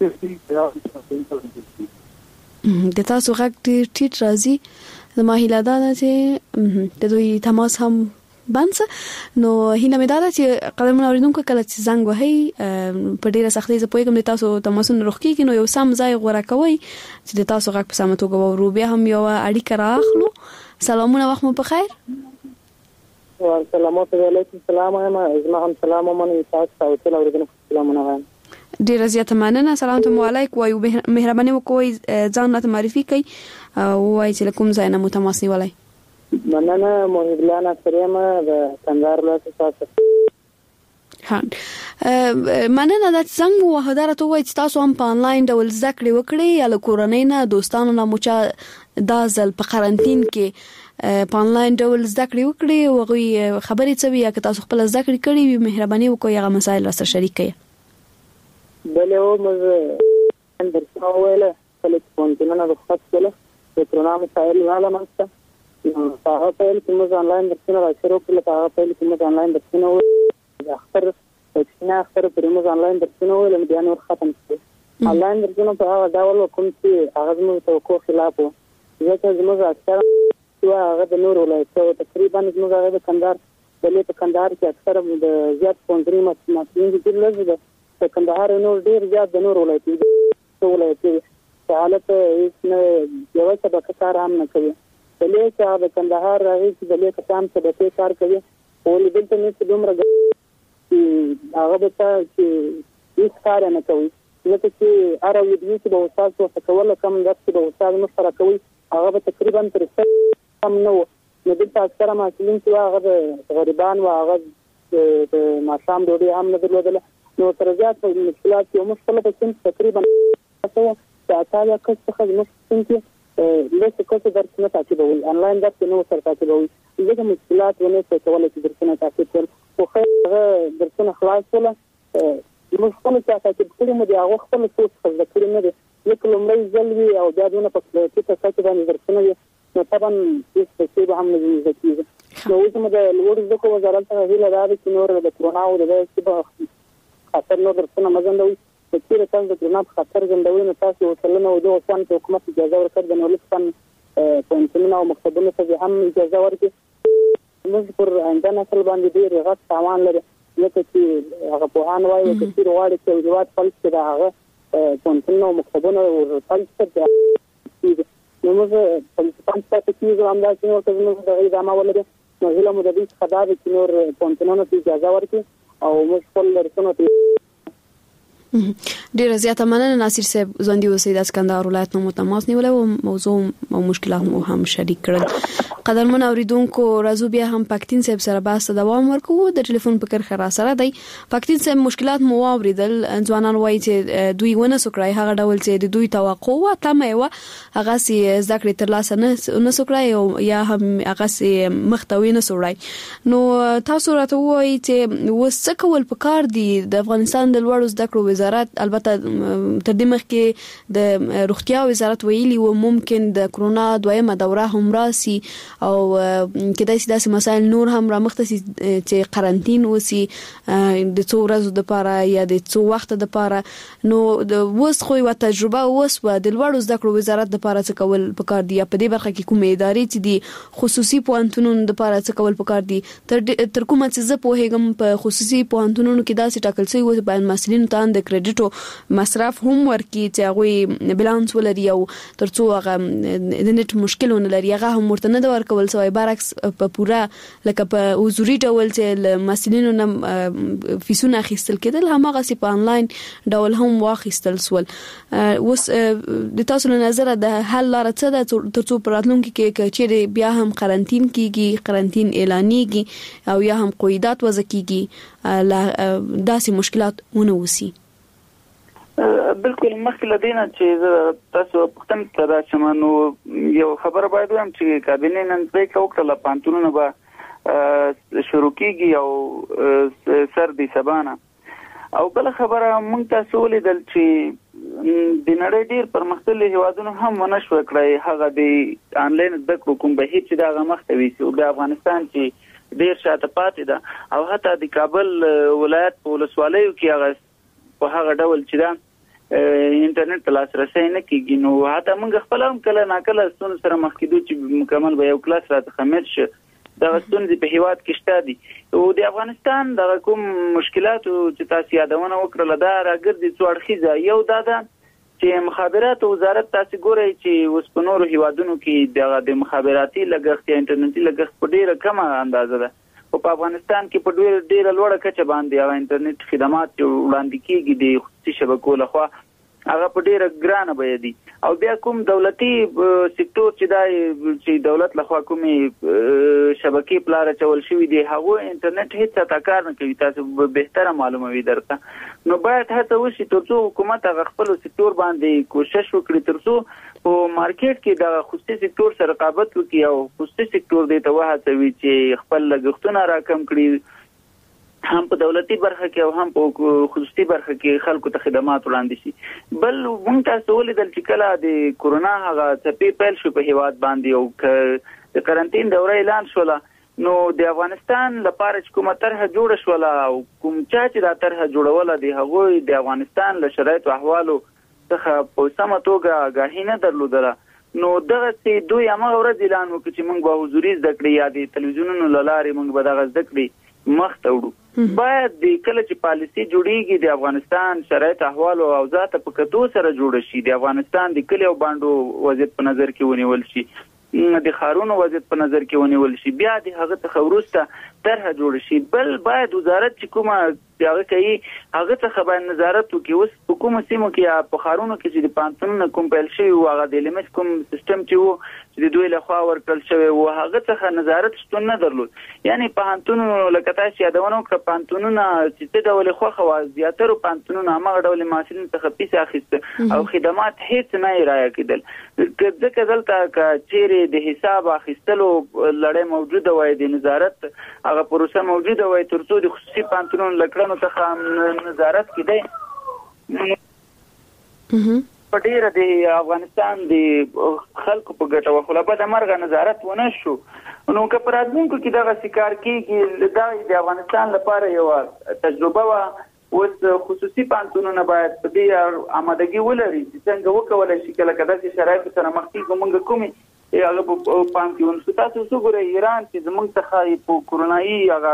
[SPEAKER 3] د تاسو غږ ټیټ راځي. زما هیله ده چې د دوی تماس هم بانس نو هیله مې ده چې قدمونه اوریدونکو کله چې زنګ وهي په ډیره سختۍ زه پوهیږم د تاسو تماسونه روغ کیږي نو یو سم ځای غوړه کوي چې د تاسو غږ په سمه توګه وورو. بیا هم یو اړیکه راخلو. سلامونه وخت مو په خیر.
[SPEAKER 9] سلامات علیکم. سلام وایم. زما هم سلام ومنه تاسو ته اوریدونکو سلامونه وایم.
[SPEAKER 3] ډیر زیات مننه. سلام علیکم وایو. مهرباني وکړئ ځان راته معرفي کړئ او وایي چې کوم ځای نه مو تماس نیولای.
[SPEAKER 9] مننه. محب الله ناصریم د کندهار ولایت تاسو.
[SPEAKER 3] ها مننه دا څنګه وحداره ته وایي تاسو هم په انلاین ډول زده کړې وکړې یا له کورنۍ نه دوستانو نه مو چا دا ځل په قرنټین کې په انلاین ډول زده کړې وکړې او خبرې څه وي یا که تاسو خپل زده کړې کړې وي مهرباني وکړئ هغه مسایل سره شریک کړئ.
[SPEAKER 9] بله او موږ درسونه ویله کله چې پوهنتونونه رخصت کړل د کرونا مسایل معلومات هغه پیل کې موږ انلاین درسونه راشروع کړل. هغه پیل کې موږ انلاین درسونه اخر پر موږ انلاین درسونه ویل بیا نور ختم شو. انلاین درسونه په هغه ډول کوم چې هغه زموږ توقع خلاف و ځکه زموږ اکثر هغه د نور ولایتو تقریبا زموږ هغه د کندهار بلې په کندهار کې اکثر د زیات پوهنتوني مسؤلین دي لږ د کندهار نور ډیر زیات د نور ولایتو حالت هیڅ نه یو څه به کار هم نه کوي. بلې چې د کندهار راغی چې بلې کسان څه به کار کوي او دلته نه څه دومره هغه به چې هیڅ کار نه کوي ځکه چې هر ویډیو چې به استاد څه کول کم درس چې به استاد مشوره کوي هغه به تقریبا تر څه هم نه و. نو دلته اکثره مسؤلین چې هغه د غریبان و هغه د ماښام ډوډۍ هم نه درلودله نو تر زیات مشکلات یو مشکله په سن تقریبا چې اتایا کس څخه مشکل کې لږ څه درسونه تعقیبول انلاین درس نه سره تعقیبول ځکه مشکلات ونه څه کولای چې درسونه تعقیب کړي خو هغه درسونه خلاص ولا موږ خپل څه تعقیب کړی مو دی هغه خپل څه څه کړی نه دی یو لومړی ځل وی او بیا دونه په کې څه څه باندې درسونه نو طبعا هیڅ څه به هم نه کیږي. نو اوس موږ د لوړ زده کړو وزارت څخه هیله راځي چې نور د کرونا او د دې په خاطر نو درسونه مزندوي چې تاسو د کرونا په خاطر زندوي نو تاسو وصلنه او د اوسان په حکومت اجازه ورکړ د نورستان پوهنتونونو او مکتبونو ته هم اجازه ورکړي. موږ پر آینده نسل باندې ډېر غټ تاوان لري ځکه چې هغه پوهان وایي چې کثیر غواړي چې وجوهات خپل چې هغه پوهنتونونو او مکتبونو ورته نو موږ په پنځه کې هم دا چې نور څه د ادامه ولري نو هیله مو د دې خدای چې نور پوهنتونونو ته اجازه ورکړي او موږ خپل درسونه
[SPEAKER 3] ډیر زیاته مننه ناصر صاحب ژوندۍ اوسئ د کندهار ولایت نو تماس نیولای او موضوع او مشکلات مو هم شریک کړل. قدرمن اوریدونکو راځو بیا هم پاکتین صاحب سره بحث دوام ورکوو. د ټلیفون په کرخه را سره دی پاکتین صاحب مشکلات مو اوریدل ځوانان وایي چې دوی ونه سکړای هغه ډول چې د دوی توقع و تمه و هغه سي ذکر تر لاسه نه سکړای او یا هم هغه سي مختوي نه سوړای. نو تاسو راته وایي چې وسه کول پکار دي د افغانستان د لوړو زده کړو وزارت البته تر دې مخکې د روغتیا وزارت ویلي و ممکن د کرونا دویمه دوره هم راسي او کدای شي داسې مسایل نور هم را مختصي چې قرنټین وسی د څو ورځې د پاره یا د څو وخت د پاره نو د وس خو یو تجربه وس و د لوړو زده کړو وزارت د پاره څه کول پکار دی په دې برخه کې کومې ادارې چې دي خصوصي پوهنتونونو د پاره څه کول پکار دي تر کومه چې زه پوهیږم په خصوصي پوهنتونونو کې داسې ټاکل شوی و باندې مسلین ته د کریډټو مصرف هم ورکي چې هغه بیلانس ولري او ترڅو هغه د نت مشکلونه لري هغه هم ورته نه ورکول سوی برعکس په پورا لکه په حضوري ډول چې مسلینو نه فیسونه اخیستل کېدل همغه سي په انلاین ډول هم واخیستل سول. اوس د تاسو له نظر د حل لاره څه ده ترڅو پراتلونکو کې چې بیا هم قرنټین کیږي قرنټین اعلانيږي او یا هم قیودات وضع کیږي داسې مشکلات ونه وسی؟
[SPEAKER 6] بالکل مخکې لدینه چې تاسو پښتنه تر شمنو یو خبر باید وایم چې کابینه نن پریکړه وکړه پانتونونه به شروع کیږي او سر دي سبانه او بل خبره مونږ تاسو ولیدل چې د نړۍ ډیر پرمختللي هیوادونو هم ونشو کړی هغه د انلاین زده کړو کوم به هیڅ دا مختوي چې د افغانستان چې ډیر شاته پاتې ده او حتی د کابل ولایت په ولسوالیو کې هغه په هغه ډول چې دا انټرنیټ ته لاسرسي نه کیږي نو حتی موږ خپل هم کله ناکله ستون سره مخ کېدو چې مکمل به یو کلاس راته خمیر شي دا ستونزې په هیواد کې شته دي او د افغانستان د کوم مشکلات چې تاسو یادونه وکړه دا راګرځي څو اړخیزه یو دا ده چې مخابرات وزارت تاسو ګورئ چې اوس په نورو هیوادونو کې د مخابراتي لګښت یا انټرنیټي لګښت په ډیره کمه اندازه ده په افغانستان کې په ډیره لوړه کچه باندې هغه انټرنیټ خدمات وړاندې کیږي د خصوصي شبکو لخوا هغه په ډیره ګرانه به دي او بیا کوم دولتي سکتور چې دولت لخوا کومي شبکې پلار چول شوی دی هغه انټرنیټ هیڅ تکار نه کوي تاسو به معلومه وي درته نو باید هڅه وشي ترڅو حکومت هغه خپل سکتور باندې کوشش وکړي ترڅو په مارکیټ کې د خصوصي سکتور سره رقابت وکړي او خصوصي سکتور دې ته وهڅوي چې خپل لګښتونه راکم کړي هم په دولتي برخه کې او هم په خصوصي برخه کې خلکو ته خدمات وړاندې شي بل موږ تاسو ولیدل چې کله د کورونا هغه څپې پیل شو په هیواد باندې او د قرنټین دوره اعلان شوله نو د افغانستان لپاره چې کومه طرحه جوړه شوله او کوم چې دا طرحه جوړوله د هغوی د افغانستان له شرایط او احوالو څخه په سمه توګه آګاهي نه درلودله نو دغه چې دوی هغه ورځ اعلان وکړي چې موږ به حضوري زده کړې یا د تلویزیونونو له لارې موږ به دغه زده کړې مخ ته وړو باید د کله چې پالیسي جوړیږي د افغانستان شرایط احوال او اوضاع ته په کتو سره جوړ شي د افغانستان د کلیو باندې وضعیت په نظر کې ونیول شي د خارونو وضعیت په نظر کې ونیول شي بیا د هغه څخه وروسته طرحه جوړ شي بل باید وزارت چې کومه هغه کوي هغه څخه باید نظارت وکړي اوس په کومو سیمو کې په خارونو کې چې د پانتونونو کوم پیل شوي و هغه د لیمټ کوم سیستم چې و چې د دوی لخوا ورکړل شوی و هغه څخه نظارت شتون نه درلود یعنی پانتونونو لکه تاسو یادونه وکړه پانتونونه چې څه ډول خوخه و زیاتره پانتونونو هغه ډول محصلین څخه پیسې اخیسته او خدمات هیڅ نه رایه کېدل ځکه دلته چیرې د حساب اخیستلو لړۍ موجوده وای د نظارت هغه پروسه موجوده وای ترڅو د خصوصي پانتونونو لکړنو څخه نظارت کېدای په ډیره د افغانستان د خلکو په ګټه وخت لا به د مرغه نظارت ونه شو نو که پر ادمونکو کې دغه سکار کېږي د افغانستان لپاره یو تجربه و اوس خصوصي پانتونونه باید په دې آمادګي ولري چې څنګه وکولای شي کله کله چې شرایط سره مخ کیږي موږ کومي هغه پانتون تاسو وګورئ ایران چې زموږ څخه په کورونایي هغه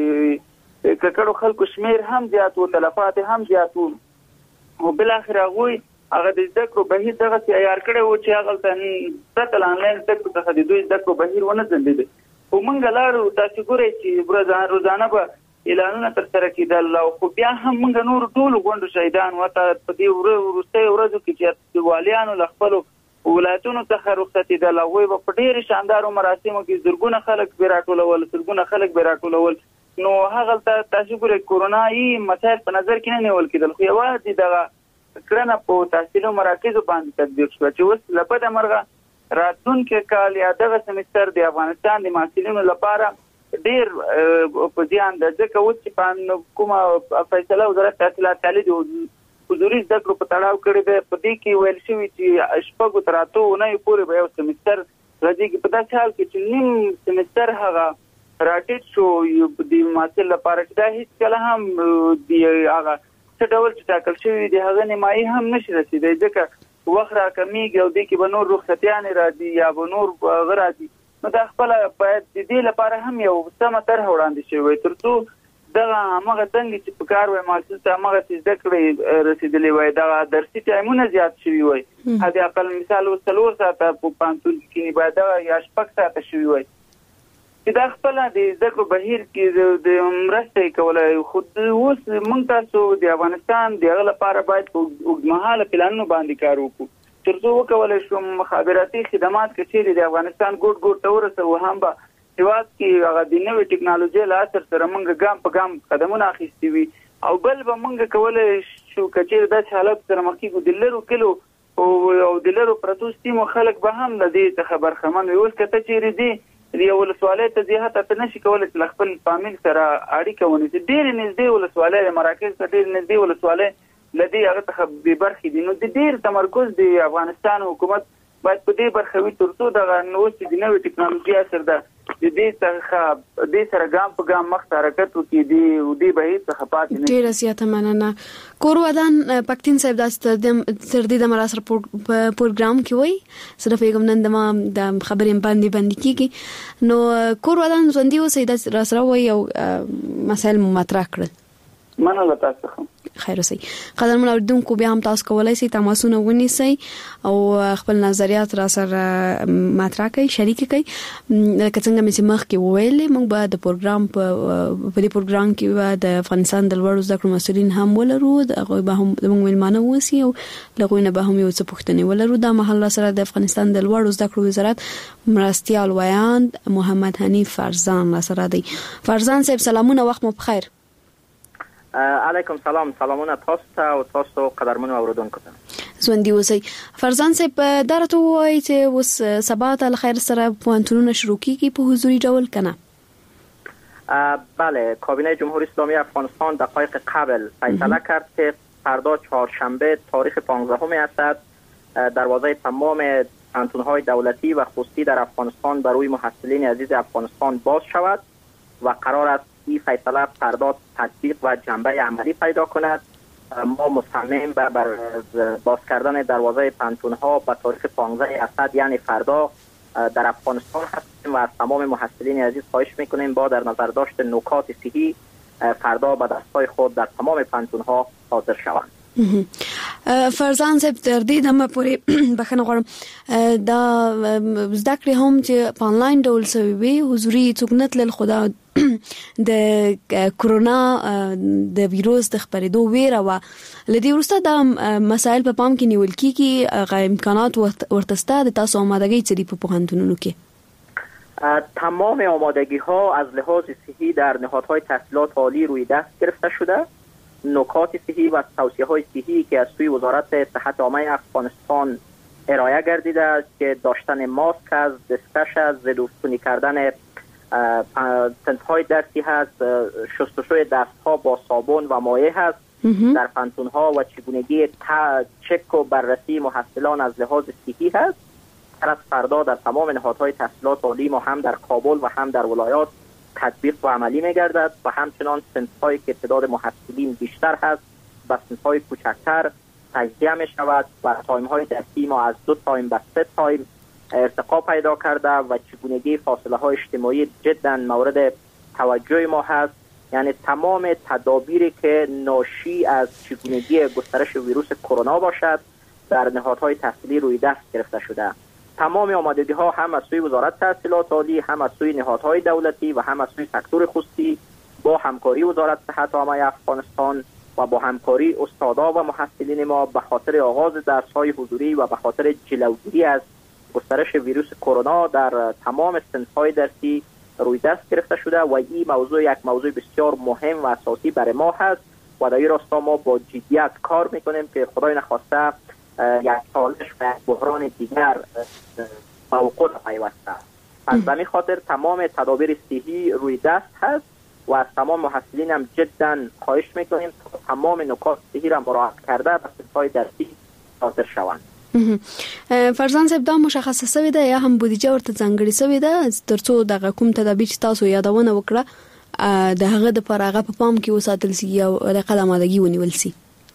[SPEAKER 6] د ککړو خلکو شمیر هم زیات او تلفات هم زیات او بل اخر هغه د ذکر بهیر دغه تیار کړي او چې هغه تل انلاین ذکر څخه د دوی ذکر بهیر ونه ځندید او موږ لارو تاسو ګورئ چې روزانه به اعلانونه تر سره کېدل او خو بیا هم موږ نور ټول غونډو شهیدان وته په دې وروستي ورځو کې چې والیانو له خپل ولایتونو څخه رخصتي د لغوي په ډېر شاندارو مراسمو کې زرګونه خلک بیراټولول زرګونه خلک بیراټولول نو هغه تاسو ګورئ کورونایي مسایل په نظر کې نه نیول کېدل خو یوازې دغه کړنه په تحصیلي مراکزو باندې تطبیق شو چې اوس لپاره مرغه راتلونکي کال یا دغه سمستر د افغانستان د محصلینو لپاره ډیر په ځان د ځکه اوس چې کومه فیصله وزارت تحصیلات تعالی د حضوري زده کړو په تړاو کړی دی په دې کې ویل شوی چې شپږو تر اتو نه پورې به یو سمستر راځي چې په داسې حال کې چې نیم سمستر هغه راټیټ شو د محصل لپاره چې دا هیڅ کله هم دی هغه څه ډول چې ټاکل شوی دی هغه نیمایي هم نشي رسیدای ځکه وخت راکمیږي او د کې به نور رخصتیان راځي یا به نور غراځي نو دا خپل باید د دې لپاره هم یو سمه طرح وړاندې شوی ترڅو دغه هغه څنګه چې په کار وای محصل ته هغه څه زده کړې رسیدلی وای دا درسي ټایمونه زیات شوی وای هدا خپل مثال وسلور ساعته په پانتون کې باید یا شپږ ساعته شوی وای دا خپل د ذکر بهیر کې د مرستې کولای خود اوس موږ تاسو د افغانستان د لپاره باید اوږدمهاله پلانونو باندې کار وکړو ترڅو وکولای شو مخابراتي خدمات کې د افغانستان ګډ ته ورسو هم به هیواد کې هغه د نوې ټکنالوژي له اثر سره موږ ګام په ګام قدمونه اخیستي وي او بل به موږ کولای شو کچیر د حالت سره مخ کې ګدلرو کلو او دلرو پروتستي مو خلک به هم د دې خبر خمن وي. اوس کته چیرې دي یو ولسوالۍ ته ځي هته نشي کولای چې خپل فامیل سره اړیکه ونیسي. ډېر نږدې ولسوالۍ مراکز ته ډېر نږدې ولسوالۍ لدی هغه ته به برخې دي. نو د ډېر تمرکز دی افغانستان حکومت باید په دې برخه وي ترڅو د نوښت د نوې ټکنالوژي اثر ده د دې څخه د سره ګام په ګام مخ حرکت وکړي دی به هیڅ خپات نه.
[SPEAKER 3] ډیر زیاته مننه. کور ودان پښتون صاحب د تر دې د مراسر پروګرام کې وای صرف یو نن د خبرې باندې کیږي. نو کور ودان ژوندۍ اوسې د راسره وای او مسائل مطرح کړل.
[SPEAKER 6] مننه تاسو.
[SPEAKER 3] خیر اوسئ. قدرمن اوریدونکو بیا هم تاسو کولای شئ تماسونه ونیسئ او خپل نظریات را سره مطرح کړئ، شریک کړئ. لکه څنګه مې مخکې وویل موږ به د پروګرام په دې پروګرام کې د افغانستان د لوړو زده کړو مسؤلین هم ولرو، هغوی به هم زموږ مېلمانه اوسي او له هغوی نه به هم یو څه پوښتنې ولرو. دا مهال سره د افغانستان د لوړو زده کړو وزارت مرستیال ویاند محمد حنیف فرزان را سره دی. فرزان صاحب سلامونه، وخت مو بخیر.
[SPEAKER 10] علیکم سلام. سلامونه تاسو ته او تاسو قدرمنو اوریدونکو ته.
[SPEAKER 3] ژوندۍ اوسئ. فرزان صاحب دا راته وایي چې اوس سبا ته له خیر سره پوهنتونونه شروع کیږي په حضوري ډول کنه؟
[SPEAKER 10] بله، کابینه جمهوری اسلامی افغانستان دقایق قبل فیصله کرد که فردا چهارشنبه تاریخ 15 اسد دروازه تمام پوهنتون‌های دولتی و خصوصی در افغانستان برای محصلین عزیز افغانستان باز شود و قرار است این فیصله فردا تطبیق و جنبه عملی پیدا کند. ما مصمم بر باز کردن دروازه پوهنتون‌ها به تاریخ 15 اسد یعنی فردا در افغانستان هستیم و از تمام محصلین عزیز خواهش میکنیم با در نظر داشت نکات صحی فردا به دستای خود در تمام پوهنتون‌ها حاضر شوند.
[SPEAKER 3] فرزان صاحب تر دې دمه پورې بخښنه غواړم دا زده کړې هم چې په انلاین ډول شوي وي حضوري څوک نه تلل، خو دا د کرونا د ویروس د خپرېدو ویره وه. له دې وروسته دا مسایل په پام کې نیول کېږي، هغه امکانات ورته شته. د تاسو آمادګۍ څه دي په پوهنتونونو کې؟
[SPEAKER 10] تمام آمادگی ها از لحاظ صحی در نهادهای تحصیلات عالی روی دست گرفته شده. نکات صحی و توصیه های صحی که از سوی وزارت صحت عامه افغانستان ارائه گردیده است که داشتن ماسک است، دستکش است، ضد عفونی کردن تنت‌های درسی هست، شستشوی دستها با صابون و مایع هست در پانتون‌ها و چگونگی چک و بررسی محصلان از لحاظ صحی هست. از فردا در تمام نهادهای تحصیلات عالی ما هم در کابل و هم در ولایات تطبیق و عملی می‌گردد و همچنان صنف‌هایی که تعداد محصلین بیشتر هست و صنف‌های کوچکتر تجزیه می‌شود و تایم‌های درسی ما از 2 تایم به 3 تایم ارتقا پیدا کرده و چگونگی فاصله‌های اجتماعی جدا مورد توجه ما هست. یعنی تمام تدابیری که ناشی از چگونگی گسترش ویروس کرونا باشد در نهادهای تحصیلی روی دست گرفته شده. تمام آمادگی‌ها هم از سوی وزارت تحصیلات عالی، هم از سوی نهادهای دولتی و هم از سوی سکتور خصوصی با همکاری وزارت صحت عامه افغانستان و با همکاری استادا و محصلین ما به خاطر آغاز درس‌های حضوری و به خاطر جلوگیری از گسترش ویروس کرونا در تمام صنف‌های درسی روی دست گرفته شده و این موضوع یک موضوع بسیار مهم و اساسی برای ما هست و در این راستا ما با جدیت کار میکنیم که خدای نخواسته یک چالش و یک بحران دیگر موقع پیوسته. پس به این خاطر تمام تدابیر صحی روی دست هست و از تمام محصلین هم جدا خواهش میکنیم تا تمام نکات صحی را مراعات کرده به صنف‌های درسی حاضر شوند.
[SPEAKER 3] فرزان صاحب دا مشخصه شوې ده یا هم بودیجه ورته ځانګړې شوې ده ترڅو دغه کوم تدابیر چې تاسو یادونه وکړه د هغه د پر هغه په پام کې وساتل شي او د آمادگی ونیول شي؟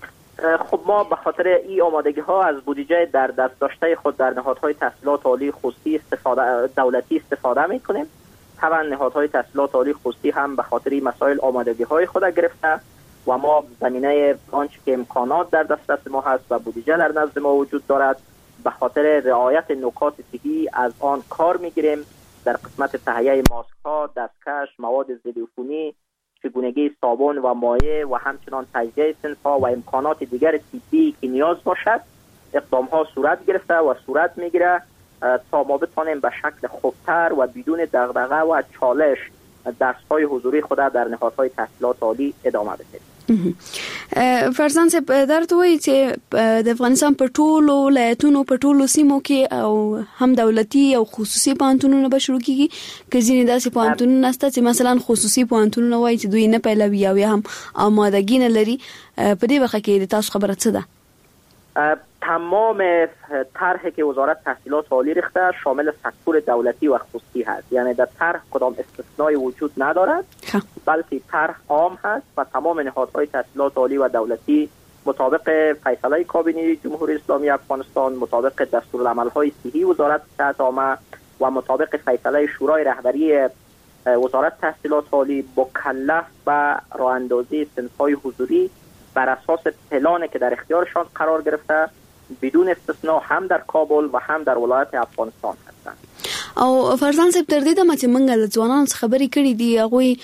[SPEAKER 10] خب ما به خاطر این آمادگی ها از بودجه در دست داشته خود در نهادهای تحصیلات عالی خصوصی دولتی استفاده میکنیم. طبعا نهادهای تحصیلات عالی خصوصی هم به خاطر این مسائل آمادگی های خود گرفته و ما زمینه آنچه که امکانات در دسترس ما هست و بودجه در نزد ما وجود دارد به خاطر رعایت نکات صحی از آن کار میگیریم. در قسمت تهیه ماسک ها، دستکش، مواد ضد عفونی، چگونگی صابون و مایع و همچنان تجزیه صنف‌ها و امکانات دیگر طبی که نیاز باشد اقدام ها صورت گرفته و صورت میگیره تا ما بتوانیم به شکل خوبتر و بدون دغدغه و چالش درس‌های حضوری خود در نهادهای تحصیلات عالی ادامه بدهیم.
[SPEAKER 3] فرزان صاحب درته وایي چې د افغانستان په ټولو ولایتونو په ټولو سیمو کې او هم دولتي او خصوصي پوهنتونونه به شروع کیږي که ځینې داسې پوهنتونونه شته چې مثلا خصوصي پوهنتونونه وایي چې دوی نه پیلوي او یا هم آمادګي نه لري، په دې برخه کې د تاسو خبره څه ده؟
[SPEAKER 10] تمام طرحی که وزارت تحصیلات عالی ریخته شامل سکتور دولتی و خصوصی هست، یعنی در طرح کدام استثنایی وجود ندارد بلکه طرح عام هست و تمام نهادهای تحصیلات عالی و دولتی مطابق فیصله کابینه جمهوری اسلامی افغانستان، مطابق دستورالعمل‌های صحی وزارت صحت عامه و مطابق فیصله شورای رهبری وزارت تحصیلات عالی مکلف به راه اندازی صنف‌های حضوری بر اساس پلانی که در اختیارشان قرار گرفته بدون استثناء هم در کابل و هم در ولایت افغانستان هستند.
[SPEAKER 3] او فرزان صاحب تر دې دمه چې موږ له ځوانانو څخه خبرې کړې دي هغوی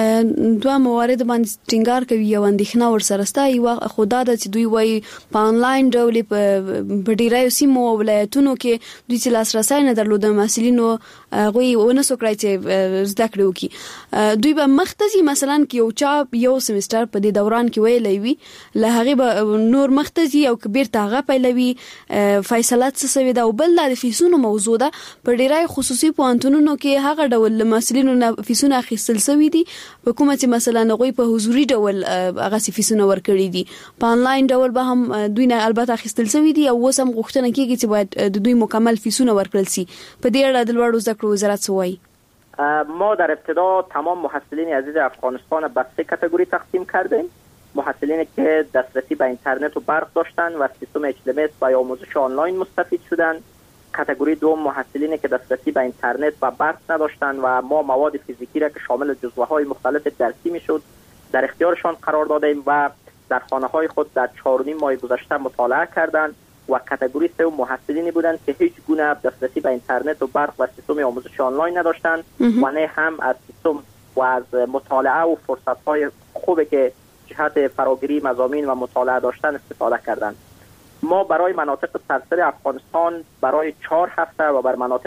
[SPEAKER 3] دوه موارد باندې ټینګار کوي او اندېښنه ورسره سته. یوه خو دا ده چې دوی وایي په آنلاین ډول په ډېرو سیمو او ولایتونو کې دوی چې لاسرسی نه درلود محصلینو هغوی ونه سو کړی چې زده کړې وکړي. دوی به مخته ځي مثلا که یو چا یو سمستر په دې دوران کې ویلی وي له هغې به نور مخته ځي او که بیرته هغه پیلوي فیصله څه سوې ده. او بل دا د فیسونو موضوع ده، په ډېری خصوصي پوهنتونونو کې هغه ډول محصلینو نه فیسونه اخیستل شوي دي په کومه چې مثلا هغوی په حضوري ډول هغسې فیسونه ورکړي دي، په آنلاین ډول به هم دوی نه البته اخیستل شوي دي او اوس هم غوښتنه کېږي چې باید د دوی مکمل فیسونه ورکړل شي. په دې اړه د لوړو زده کړو وزارت څه وایي؟
[SPEAKER 10] ما در ابتدا تمام محصلین عزیز افغانستان به 3 کاتگوری تقسیم کردیم. محصلینی که دسترسی به اینترنت و برق داشتند و سیستم HLMS و آموزش آنلاین مستفید شدند. کاتگوری دوم محصلینی که دسترسی به اینترنت و برق نداشتند و ما مواد فیزیکی را که شامل جزوه‌های مختلف درسی میشد در اختیارشان قرار دادیم و در خانه‌های خود در 4.5 ماه گذشته مطالعه کردند. و کاتگوری سوم محصلینی بودند که هیچ گونه دسترسی به اینترنت و برق و سیستم آموزش آنلاین نداشتند و نه هم از سیستم و از مطالعه و فرصت‌های خوبی که جهت فراگیری مضامین و مطالعه داشتن استفاده کردند. ما برای مناطق سراسر افغانستان برای 4 هفته و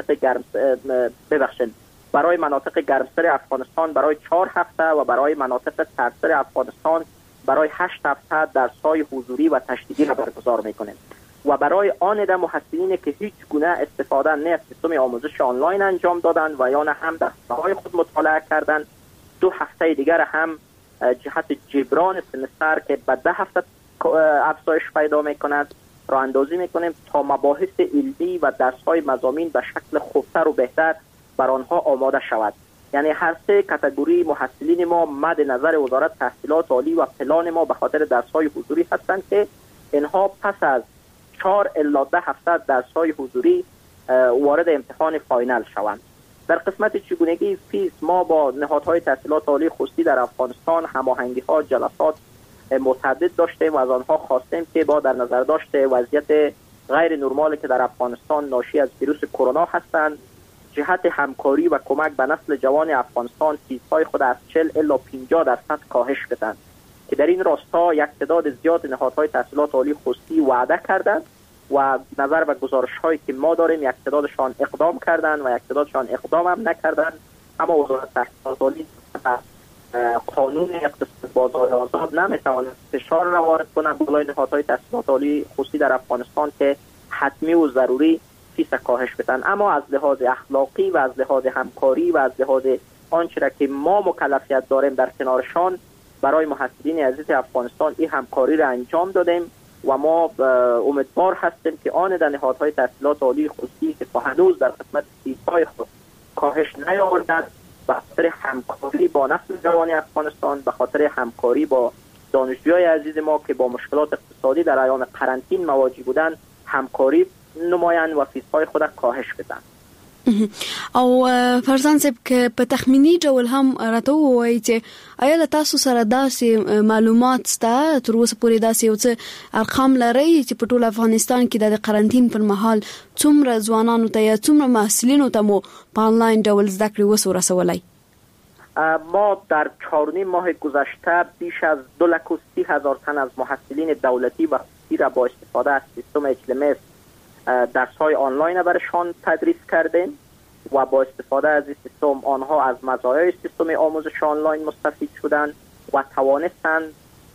[SPEAKER 10] برای مناطق گرمسر افغانستان برای 4 هفته و برای مناطق سراسر افغانستان برای 8 هفته درس‌های حضوری و تشدیدی را برگزار می‌کنیم. و برای آن عده محصلینی که هیچ گونه استفاده نه از سیستم آموزش آنلاین انجام دادند و یا نه هم در خانه‌های خود مطالعه کردند 2 هفته دیگر هم جهت جبران سمستر که به 10 هفته افزایش پیدا می‌کند راه اندازی می‌کنیم تا مباحث علمی و درس‌های مضامین به شکل خوبتر و بهتر بر آنها آماده شود. یعنی هر 3 کاتگوری محصلین ما مد نظر وزارت تحصیلات عالی و پلان ما به خاطر درس‌های حضوری هستند که اینها پس از 4 الی 10 هفته درس‌های حضوری وارد امتحان فاینال شوند. در قسمت چگونگی فیس ما با نهادهای تحصیلات عالی خصوصی در افغانستان هماهنگی‌ها جلسات متعدد داشتیم و از آنها خواستیم که با در نظر داشته وضعیت غیر نرمالی که در افغانستان ناشی از ویروس کرونا هستند جهت همکاری و کمک به نسل جوان افغانستان فیس‌های خود از 40 الی 50% کاهش بدهند که در این راستا یک تعداد زیاد نهادهای تحصیلات عالی خصوصی وعده کردند و نظر به گزارش‌هایی که ما داریم یک تعدادشان اقدام کردند و یک تعدادشان اقدام هم نکردند. اما وزارت تحصیلات عالی قانون اقتصاد بازار آزاد نمیتواند فشار را وارد کند بالای نهادهای تحصیلات عالی خصوصی در افغانستان که حتمی و ضروری فیس کاهش بدن. اما از لحاظ اخلاقی و از لحاظ همکاری و از لحاظ آنچه را که ما مکلفیت داریم در کنارشان برای محصلین عزیز افغانستان این همکاری را انجام دادیم و ما امیدوار هستیم که آن در نهادهای تحصیلات عالی خصوصی که تا هنوز در قسمت فیس‌های خود کاهش نیاوردند به خاطر همکاری با نسل جوان افغانستان، به خاطر همکاری با دانشجویان عزیز ما که با مشکلات اقتصادی در ایام قرنطین مواجه بودند همکاری نمایند و فیس‌های خود کاهش بدن.
[SPEAKER 3] او فرزان صاحب که په تخمینی ډول هم راته وایي چې آیا له تاسو سره داسې معلومات سته تر اوسه پورې داسې یو څه ارقام لرئ چې په ټول افغانستان کې د قرنطین پر مهال څومره ځوانانو ته یا څومره محصلینو ته مو په آنلاین ډول زده کړې ورسولی؟
[SPEAKER 10] ما در 4.5 ماه گذشته بیش از 230,000 تن از محصلین دولتی و خصوصی را با استفاده از سیستم HLMS درس‌های آنلاین برشان تدریس کردیم و با استفاده از این سیستم آنها از مزایای سیستم آموزش آنلاین مستفید شدند و توانستند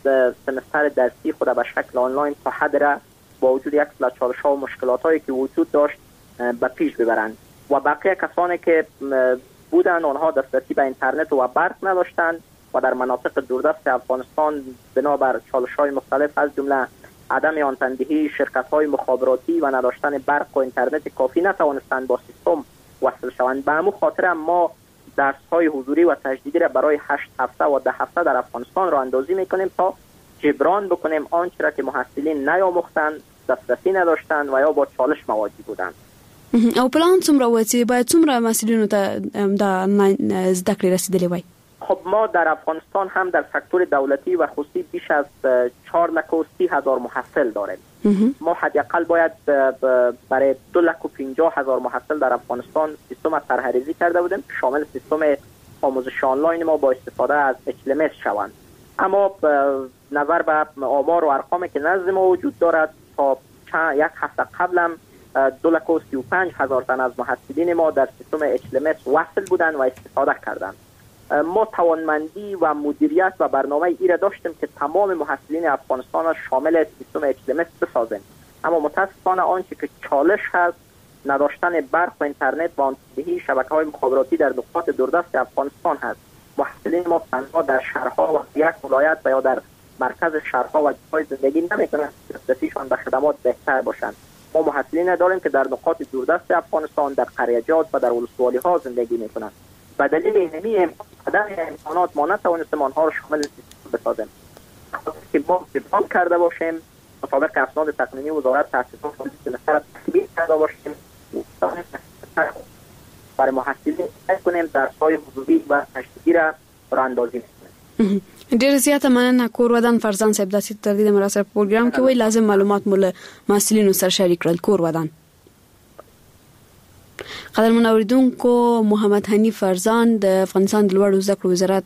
[SPEAKER 10] سمستر درسی خود به شکل آنلاین تا حد را با وجود یک سلسله چالش‌ها و مشکلات‌هایی که وجود داشت به پیش ببرند و بقیه کسانی که بودند آنها دسترسی به اینترنت و برق نداشتند و در مناطق دوردست افغانستان بنابر چالش‌های مختلف از جمله عدم آنتندهی شرکت‌های مخابراتی و نداشتن برق و اینترنت کافی نتوانستند با سیستم وصل شوند. به همون خاطر ما درس‌های حضوری و تجدیدی را برای 8 هفته و 10 هفته در افغانستان راه اندازی می‌کنیم تا جبران بکنیم آنچه را که محصلین نیاموختند، دسترسی نداشتند و یا با چالش مواجه بودند.
[SPEAKER 3] او پلان څومره و چې باید څومره مسئولینو ته د زده کړې رسیدلې وای؟
[SPEAKER 10] خب ما در افغانستان هم در سکتور دولتی و خصوصی بیش از 4,30,000 محصل داریم. ما حداقل باید برای 2,50,000 محصل در افغانستان سیستم طرح‌ریزی کرده بودیم شامل سیستم آموزش آنلاین ما با استفاده از HLMS شوند. اما نظر به آمار و ارقامی که نزد ما وجود دارد تا یک هفته قبلم 2,35,000 تن از محصلین ما در سیستم HLMS وصل بودند و استفاده کردند. ما توانمندی و مدیریت و برنامه ای را داشتیم که تمام محصلین افغانستان را شامل سیستم HLMS بسازیم، اما متاسفانه آنچه که چالش هست نداشتن برق و اینترنت و آنتندهی شبکه‌های مخابراتی در نقاط دوردست افغانستان هست. محصلین ما تنها در شهرها و یک ولایت و یا در مرکز شهرها و جاهای زندگی نمی‌کنند که دسترسیشان به خدمات بهتر باشند. ما محصلین داریم که در نقاط دوردست افغانستان در قریه‌جات و در ولسوالی‌ها زندگی می‌کنند. به دلیل اینمی امکانات ما نتوانستیم آنها را شامل سیستم بسازیم. که ما اقدام کرده باشیم مطابق اسناد تقنینی وزارت تاسیسات و سمستر تکمیل کرده باشیم برای محصلین کنیم درس‌های حضوری و تجدیدی را راه‌اندازی کنیم.
[SPEAKER 3] ډېر زیاته مننه کور ودان فرزان صاحب داسې تر دې مراسم پروګرام کې وی لازم معلومات مول مسؤلینو سره شریک کړل. کور ودان قدرمن اوریدونکو محمد حنیف فرزان د افغانستان د لوړو زده کړو وزارت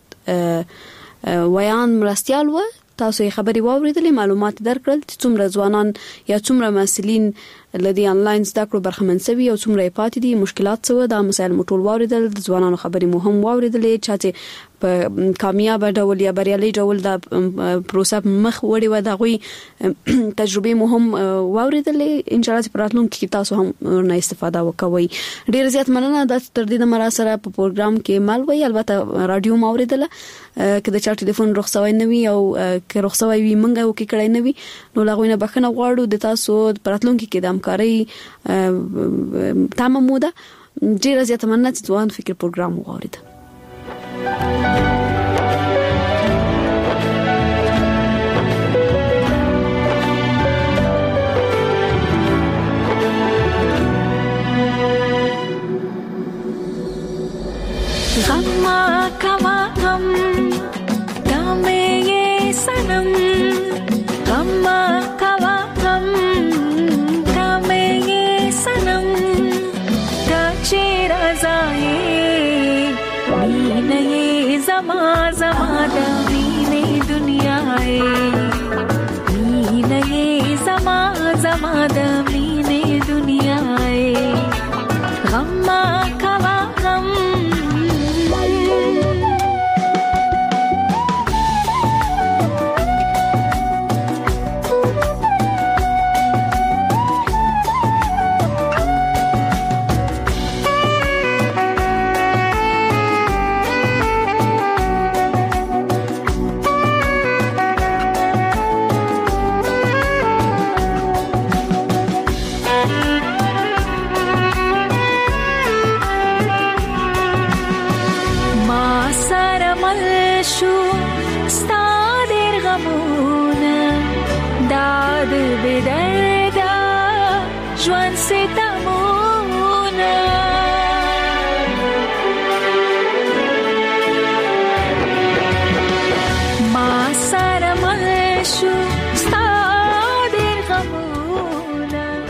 [SPEAKER 3] ویان مرستیال و تاسو یې خبري واوریدلې معلومات درکړل چې څومره ځوانان یا څومره مسؤلین لدی انلاین زده کړو برخمن سوي او څومره پاتې دي مشکلات څه و دا مسایل مټول واوریدل د ځوانانو خبري مهم واوریدلې چې په کامیاب ډول یا بریالي ډول د پروسه مخ وړي و دا غوي تجربه مهم واوریدلې ان شاء الله په راتلونکي کې تاسو هم نه استفاده وکوي. ډیر زیات مننه د تر دې مراسره په پروګرام کې مال وی البته رادیو ماوریدله که د چا ټلیفون رخصوي نه وي او که رخصوي وي منګه وکړي کړي نه وي نو لاغوینه بخنه غواړو د تاسو په راتلونکي کې د همکاري تمام موده. ډیر زیات مننه چې ځوان فکر پروګرام وغوړید.
[SPEAKER 11] غم کوا غم دامه یہ سنم غم کوا غم دامه یہ سنم داچے رضائے مینه زما زما د مینه دنیا ہے مینه زما زما د